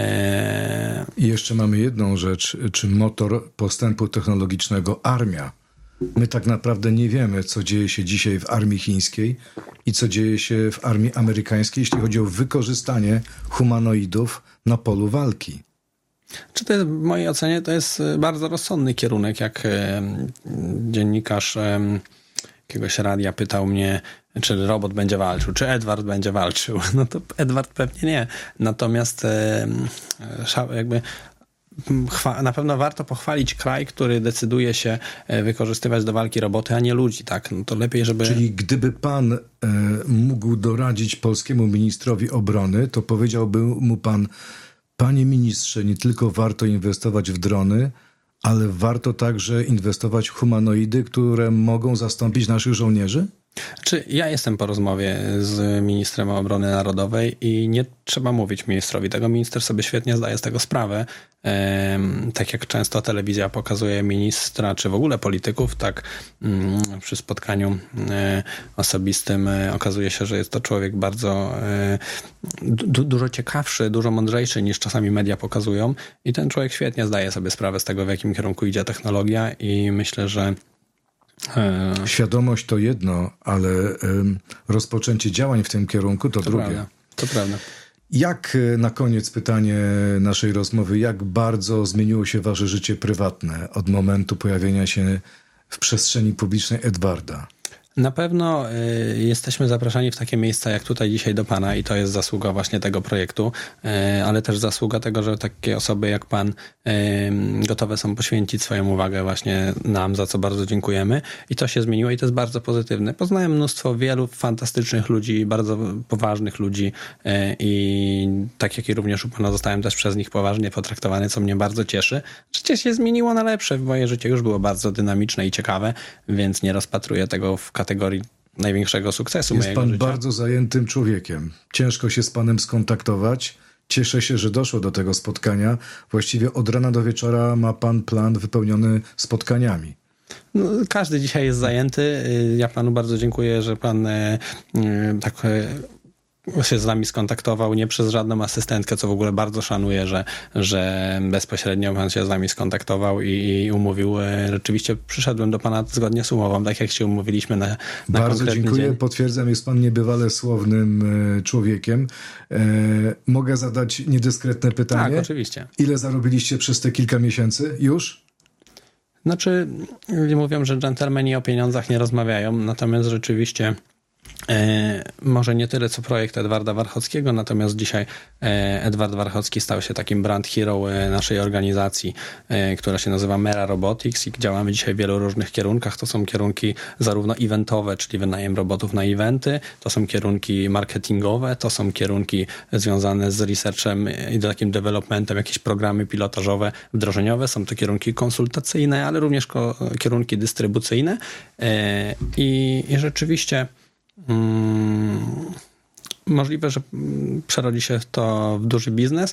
Eee... I jeszcze mamy jedną rzecz, czy motor postępu technologicznego armia. My tak naprawdę nie wiemy, co dzieje się dzisiaj w armii chińskiej i co dzieje się w armii amerykańskiej, jeśli chodzi o wykorzystanie humanoidów na polu walki. Czy to w mojej ocenie to jest bardzo rozsądny kierunek, jak dziennikarz jakiegoś radia pytał mnie, czy robot będzie walczył, czy Edward będzie walczył. No to Edward pewnie nie. Natomiast jakby na pewno warto pochwalić kraj, który decyduje się wykorzystywać do walki roboty, a nie ludzi, tak? No to lepiej, żeby... Czyli gdyby pan e, mógł doradzić polskiemu ministrowi obrony, to powiedziałby mu pan: panie ministrze, nie tylko warto inwestować w drony, ale warto także inwestować w humanoidy, które mogą zastąpić naszych żołnierzy? Czy ja jestem po rozmowie z ministrem obrony narodowej i nie trzeba mówić ministrowi tego. Minister sobie świetnie zdaje z tego sprawę. Ehm, tak jak często telewizja pokazuje ministra, czy w ogóle polityków, tak mm, przy spotkaniu e, osobistym e, okazuje się, że jest to człowiek bardzo e, du- dużo ciekawszy, dużo mądrzejszy niż czasami media pokazują i ten człowiek świetnie zdaje sobie sprawę z tego, w jakim kierunku idzie technologia i myślę, że Świadomość to jedno, ale um, rozpoczęcie działań w tym kierunku to, to drugie. Prawda, to prawda. Jak na koniec pytanie naszej rozmowy, jak bardzo zmieniło się wasze życie prywatne od momentu pojawienia się w przestrzeni publicznej Edwarda? Na pewno y, jesteśmy zapraszani w takie miejsca jak tutaj dzisiaj do pana i to jest zasługa właśnie tego projektu, y, ale też zasługa tego, że takie osoby jak pan y, gotowe są poświęcić swoją uwagę właśnie nam, za co bardzo dziękujemy i to się zmieniło i to jest bardzo pozytywne. Poznałem mnóstwo wielu fantastycznych ludzi, bardzo poważnych ludzi y, i tak jak i również u pana zostałem też przez nich poważnie potraktowany, co mnie bardzo cieszy. Życie się zmieniło na lepsze, moje życie już było bardzo dynamiczne i ciekawe, więc nie rozpatruję tego w kategorii największego sukcesu jest mojego pan życia. bardzo zajętym człowiekiem. Ciężko się z panem skontaktować. Cieszę się, że doszło do tego spotkania. Właściwie od rana do wieczora ma pan plan wypełniony spotkaniami. No, każdy dzisiaj jest zajęty. Ja panu bardzo dziękuję, że pan e, tak e, się z nami skontaktował, nie przez żadną asystentkę, co w ogóle bardzo szanuję, że, że bezpośrednio pan się z nami skontaktował i, i umówił. Rzeczywiście przyszedłem do pana zgodnie z umową, tak jak się umówiliśmy na, na Bardzo dziękuję, dzień. Potwierdzam, jest pan niebywale słownym e, człowiekiem. E, mogę zadać niedyskretne pytanie? Tak, oczywiście. Ile zarobiliście przez te kilka miesięcy już? Znaczy, ludzie mówią, że dżentelmeni o pieniądzach nie rozmawiają, natomiast rzeczywiście E, może nie tyle co projekt Edwarda Warchockiego, natomiast dzisiaj e, Edward Warchocki stał się takim brand hero e, naszej organizacji, e, która się nazywa Mera Robotics i działamy dzisiaj w wielu różnych kierunkach. To są kierunki zarówno eventowe, czyli wynajem robotów na eventy, to są kierunki marketingowe, to są kierunki związane z researchem i takim developmentem, jakieś programy pilotażowe, wdrożeniowe, są to kierunki konsultacyjne, ale również ko- kierunki dystrybucyjne e, i, i rzeczywiście Hmm, możliwe, że przerodzi się to w duży biznes.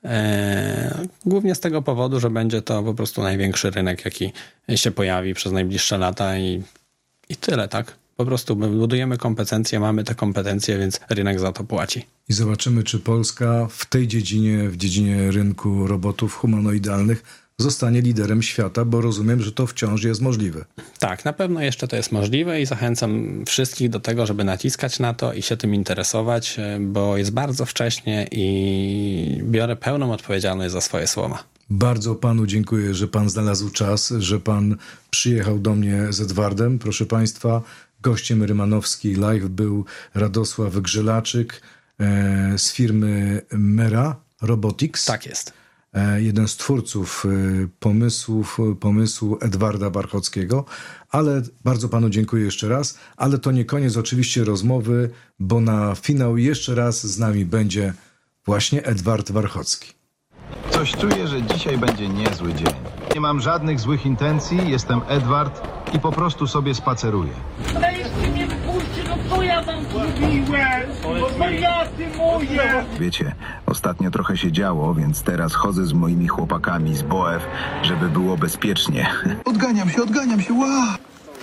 E, głównie z tego powodu, że będzie to po prostu największy rynek, jaki się pojawi przez najbliższe lata i, i tyle, tak? Po prostu my budujemy kompetencje, mamy te kompetencje, więc rynek za to płaci. I zobaczymy, czy Polska w tej dziedzinie, w dziedzinie rynku robotów humanoidalnych zostanie liderem świata, bo rozumiem, że to wciąż jest możliwe. Tak, na pewno jeszcze to jest możliwe i zachęcam wszystkich do tego, żeby naciskać na to i się tym interesować, bo jest bardzo wcześnie i biorę pełną odpowiedzialność za swoje słowa. Bardzo panu dziękuję, że pan znalazł czas, że pan przyjechał do mnie z Edwardem. Proszę państwa, gościem Rymanowski Live był Radosław Grzelaczyk e, z firmy Mera Robotics. Tak jest. Jeden z twórców pomysłów, pomysłu Edwarda Warchockiego, ale bardzo panu dziękuję jeszcze raz, ale to nie koniec oczywiście rozmowy, bo na finał jeszcze raz z nami będzie właśnie Edward Warchocki. Coś czuję, że dzisiaj będzie niezły dzień. Nie mam żadnych złych intencji, jestem Edward i po prostu sobie spaceruję. Ale jeszcze mnie wpuśćcie, no co ja wam zrobiłem? No wariaty moje! Wiecie, ostatnio trochę się działo, więc teraz chodzę z moimi chłopakami z B O E F, żeby było bezpiecznie. Odganiam się, odganiam się, ła!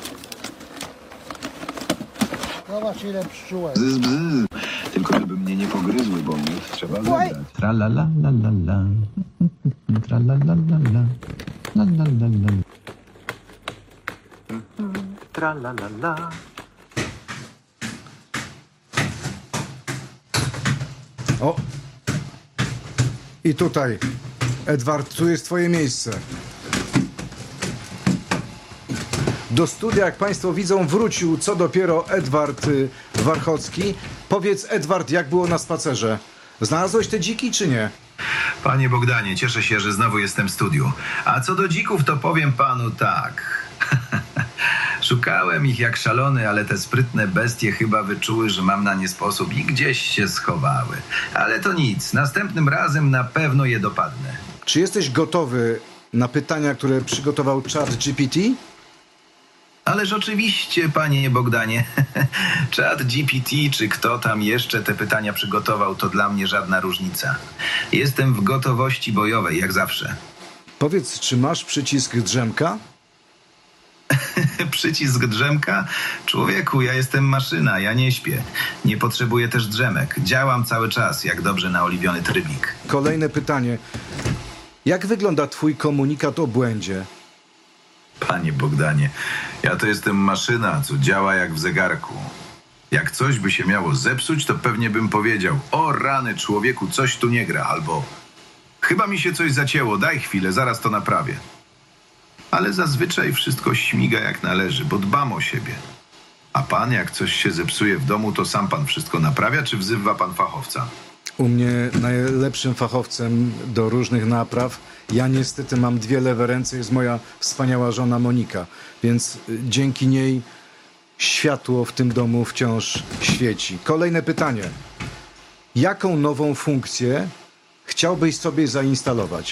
Zobacz ile pszczółek. Bzz, bzz. Tylko żeby mnie nie pogryzły, bo mnie trzeba wybrać. Tra la la la la la. Tra la la la la. La la la la. Tra la la la. O! I tutaj, Edward, tu jest twoje miejsce. Do studia, jak państwo widzą, wrócił co dopiero Edward y, Warchocki. Powiedz, Edward, jak było na spacerze? Znalazłeś te dziki, czy nie? Panie Bogdanie, cieszę się, że znowu jestem w studiu. A co do dzików, to powiem panu tak. Szukałem ich jak szalony, ale te sprytne bestie chyba wyczuły, że mam na nie sposób i gdzieś się schowały. Ale to nic, następnym razem na pewno je dopadnę. Czy jesteś gotowy na pytania, które przygotował Chat G P T? Ależ oczywiście, panie Bogdanie. Chat G P T czy kto tam jeszcze te pytania przygotował, to dla mnie żadna różnica. Jestem w gotowości bojowej, jak zawsze. Powiedz, czy masz przycisk drzemka? Przycisk drzemka? Człowieku, ja jestem maszyna, ja nie śpię. Nie potrzebuję też drzemek. Działam cały czas, jak dobrze naoliwiony trybik. Kolejne pytanie. Jak wygląda twój komunikat o błędzie? Panie Bogdanie, ja to jestem maszyna, co działa jak w zegarku. Jak coś by się miało zepsuć, to pewnie bym powiedział: o rany, człowieku, coś tu nie gra, albo chyba mi się coś zacięło, daj chwilę, zaraz to naprawię. Ale zazwyczaj wszystko śmiga jak należy, bo dbam o siebie. A pan, jak coś się zepsuje w domu, to sam pan wszystko naprawia, czy wzywa pan fachowca? U mnie najlepszym fachowcem do różnych napraw, ja niestety mam dwie lewe ręce, jest moja wspaniała żona Monika, więc dzięki niej światło w tym domu wciąż świeci. Kolejne pytanie. Jaką nową funkcję chciałbyś sobie zainstalować?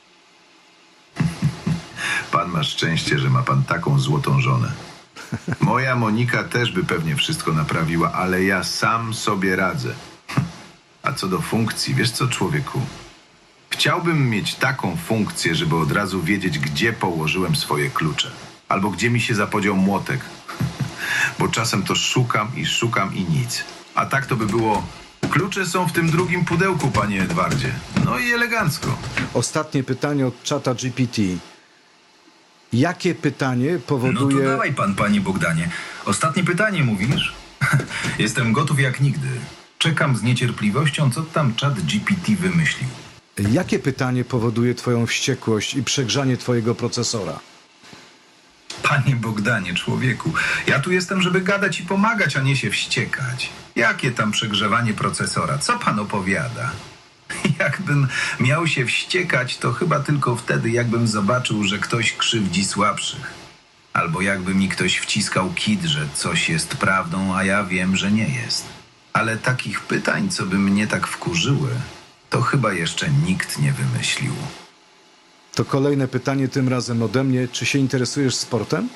Pan ma szczęście, że ma pan taką złotą żonę. Moja Monika też by pewnie wszystko naprawiła, ale ja sam sobie radzę. A co do funkcji, wiesz co, człowieku? Chciałbym mieć taką funkcję, żeby od razu wiedzieć, gdzie położyłem swoje klucze. Albo gdzie mi się zapodział młotek. Bo czasem to szukam i szukam i nic. A tak to by było Klucze są w tym drugim pudełku, panie Edwardzie. No i elegancko. Ostatnie pytanie od czata G P T. Jakie pytanie powoduje... No to dawaj pan, panie Bogdanie. Ostatnie pytanie mówisz? Jestem gotów jak nigdy. Czekam z niecierpliwością, co tam czat G P T wymyślił. Jakie pytanie powoduje twoją wściekłość i przegrzanie twojego procesora? Panie Bogdanie, człowieku, ja tu jestem, żeby gadać i pomagać, a nie się wściekać. Jakie tam przegrzewanie procesora? Co pan opowiada? Jakbym miał się wściekać, to chyba tylko wtedy, jakbym zobaczył, że ktoś krzywdzi słabszych. Albo jakby mi ktoś wciskał kit, że coś jest prawdą, a ja wiem, że nie jest. Ale takich pytań, co by mnie tak wkurzyły, to chyba jeszcze nikt nie wymyślił. To kolejne pytanie, tym razem ode mnie. Czy się interesujesz sportem?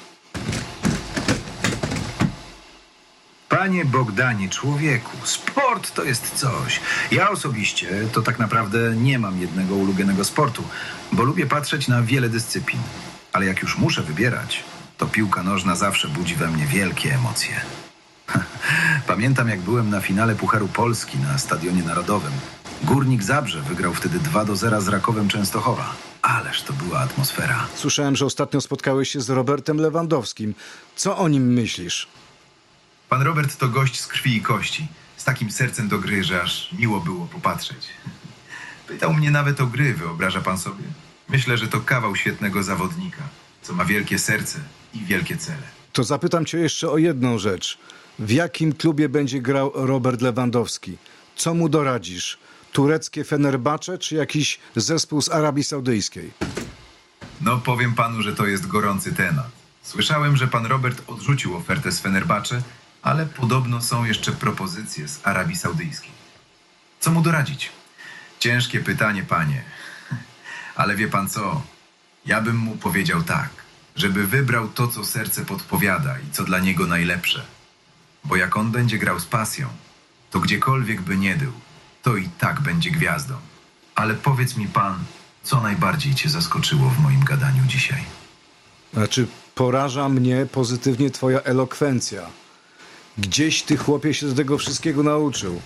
Panie Bogdanie, człowieku, sport to jest coś. Ja osobiście to tak naprawdę nie mam jednego ulubionego sportu, bo lubię patrzeć na wiele dyscyplin. Ale jak już muszę wybierać, to piłka nożna zawsze budzi we mnie wielkie emocje. Pamiętam, jak byłem na finale Pucharu Polski na Stadionie Narodowym. Górnik Zabrze wygrał wtedy dwa do zera z Rakowem Częstochowa. Ależ to była atmosfera. Słyszałem, że ostatnio spotkałeś się z Robertem Lewandowskim. Co o nim myślisz? Pan Robert to gość z krwi i kości. Z takim sercem do gry, że aż miło było popatrzeć. Pytał mnie nawet o gry, wyobraża pan sobie? Myślę, że to kawał świetnego zawodnika, co ma wielkie serce i wielkie cele. To zapytam cię jeszcze o jedną rzecz. W jakim klubie będzie grał Robert Lewandowski? Co mu doradzisz? Tureckie Fenerbahce czy jakiś zespół z Arabii Saudyjskiej? No powiem panu, że to jest gorący temat. Słyszałem, że pan Robert odrzucił ofertę z Fenerbahce, ale podobno są jeszcze propozycje z Arabii Saudyjskiej. Co mu doradzić? Ciężkie pytanie, panie. Ale wie pan co? Ja bym mu powiedział tak, żeby wybrał to, co serce podpowiada i co dla niego najlepsze. Bo jak on będzie grał z pasją, to gdziekolwiek by nie był, to i tak będzie gwiazdą. Ale powiedz mi pan, co najbardziej cię zaskoczyło w moim gadaniu dzisiaj? Znaczy, poraża mnie pozytywnie twoja elokwencja. Gdzieś ty, chłopie, się z tego wszystkiego nauczył.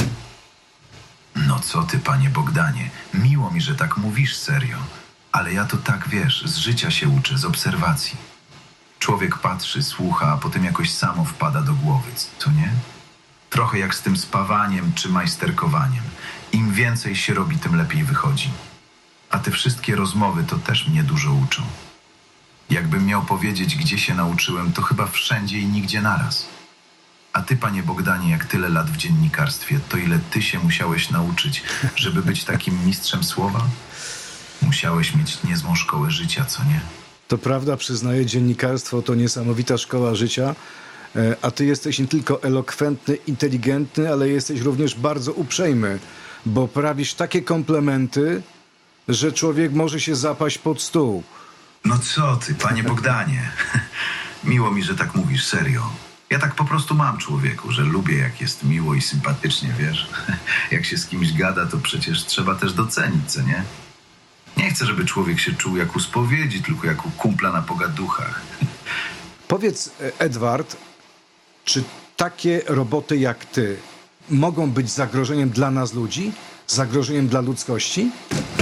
No co ty, panie Bogdanie, miło mi, że tak mówisz serio. Ale ja to tak, wiesz, z życia się uczę, z obserwacji. Człowiek patrzy, słucha, a potem jakoś samo wpada do głowy, co nie? Trochę jak z tym spawaniem czy majsterkowaniem. Im więcej się robi, tym lepiej wychodzi. A te wszystkie rozmowy to też mnie dużo uczą. Jakbym miał powiedzieć, gdzie się nauczyłem, to chyba wszędzie i nigdzie naraz. A ty, panie Bogdanie, jak tyle lat w dziennikarstwie, to ile ty się musiałeś nauczyć, żeby być takim mistrzem słowa? Musiałeś mieć niezłą szkołę życia, co nie? To prawda, przyznaję, dziennikarstwo to niesamowita szkoła życia, a ty jesteś nie tylko elokwentny, inteligentny, ale jesteś również bardzo uprzejmy, bo prawisz takie komplementy, że człowiek może się zapaść pod stół. No co ty, panie Bogdanie? Miło mi, że tak mówisz, serio. Ja tak po prostu mam, człowieku, że lubię, jak jest miło i sympatycznie, wiesz? Jak się z kimś gada, to przecież trzeba też docenić, co nie? Nie chcę, żeby człowiek się czuł jak u spowiedzi, tylko jak u kumpla na pogaduchach. Powiedz, Edward, czy takie roboty jak ty mogą być zagrożeniem dla nas ludzi? Zagrożeniem dla ludzkości?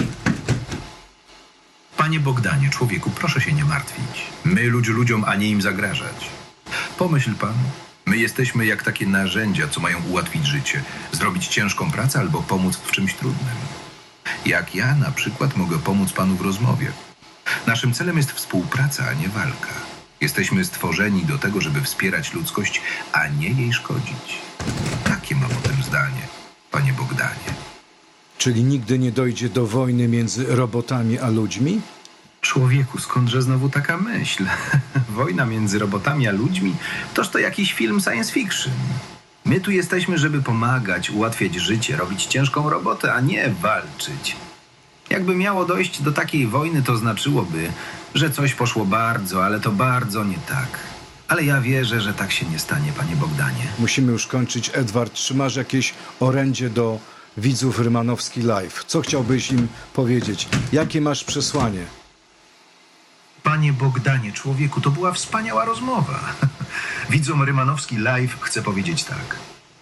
Panie Bogdanie, człowieku, proszę się nie martwić. My ludzi ludziom, a nie im zagrażać. Pomyśl pan, my jesteśmy jak takie narzędzia, co mają ułatwić życie, zrobić ciężką pracę albo pomóc w czymś trudnym. Jak ja na przykład mogę pomóc panu w rozmowie. Naszym celem jest współpraca, a nie walka. Jesteśmy stworzeni do tego, żeby wspierać ludzkość, a nie jej szkodzić. Takie mam o tym zdanie, panie Bogdanie. Czyli nigdy nie dojdzie do wojny między robotami a ludźmi? Człowieku, skądże znowu taka myśl? Wojna między robotami a ludźmi? Toż to jakiś film science fiction. My tu jesteśmy, żeby pomagać, ułatwiać życie, robić ciężką robotę, a nie walczyć. Jakby miało dojść do takiej wojny, to znaczyłoby, że coś poszło bardzo, ale to bardzo nie tak. Ale ja wierzę, że tak się nie stanie, panie Bogdanie. Musimy już kończyć. Edward, czy masz jakieś orędzie do widzów Rymanowski Live? Co chciałbyś im powiedzieć? Jakie masz przesłanie? Panie Bogdanie, człowieku, to była wspaniała rozmowa. Widzom Rymanowski Live chcę powiedzieć tak.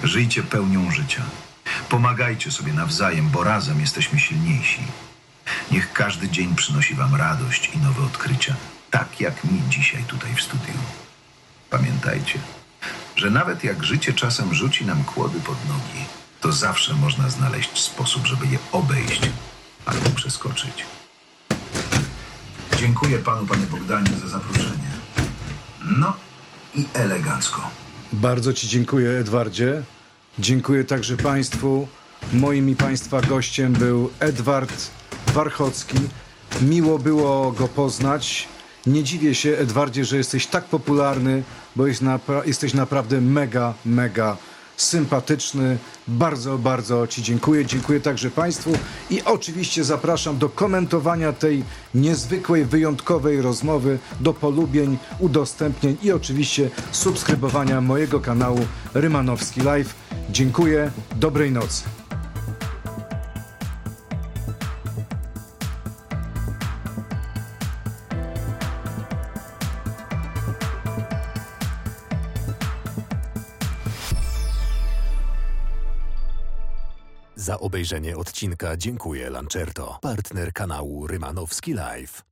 Żyjcie pełnią życia. Pomagajcie sobie nawzajem, bo razem jesteśmy silniejsi. Niech każdy dzień przynosi wam radość i nowe odkrycia, tak jak mi dzisiaj tutaj w studiu. Pamiętajcie, że nawet jak życie czasem rzuci nam kłody pod nogi, to zawsze można znaleźć sposób, żeby je obejść albo przeskoczyć. Dziękuję panu, panie Bogdanie, za zaproszenie. No i elegancko. Bardzo ci dziękuję, Edwardzie. Dziękuję także państwu. Moim i państwa gościem był Edward Warchocki. Miło było go poznać. Nie dziwię się, Edwardzie, że jesteś tak popularny, bo jest napra- jesteś naprawdę mega, mega sympatyczny. Bardzo, bardzo ci dziękuję. Dziękuję także państwu i oczywiście zapraszam do komentowania tej niezwykłej, wyjątkowej rozmowy, do polubień, udostępnień i oczywiście subskrybowania mojego kanału Rymanowski Live. Dziękuję. Dobrej nocy. Za obejrzenie odcinka dziękuję Lancerto, partner kanału Rymanowski Live.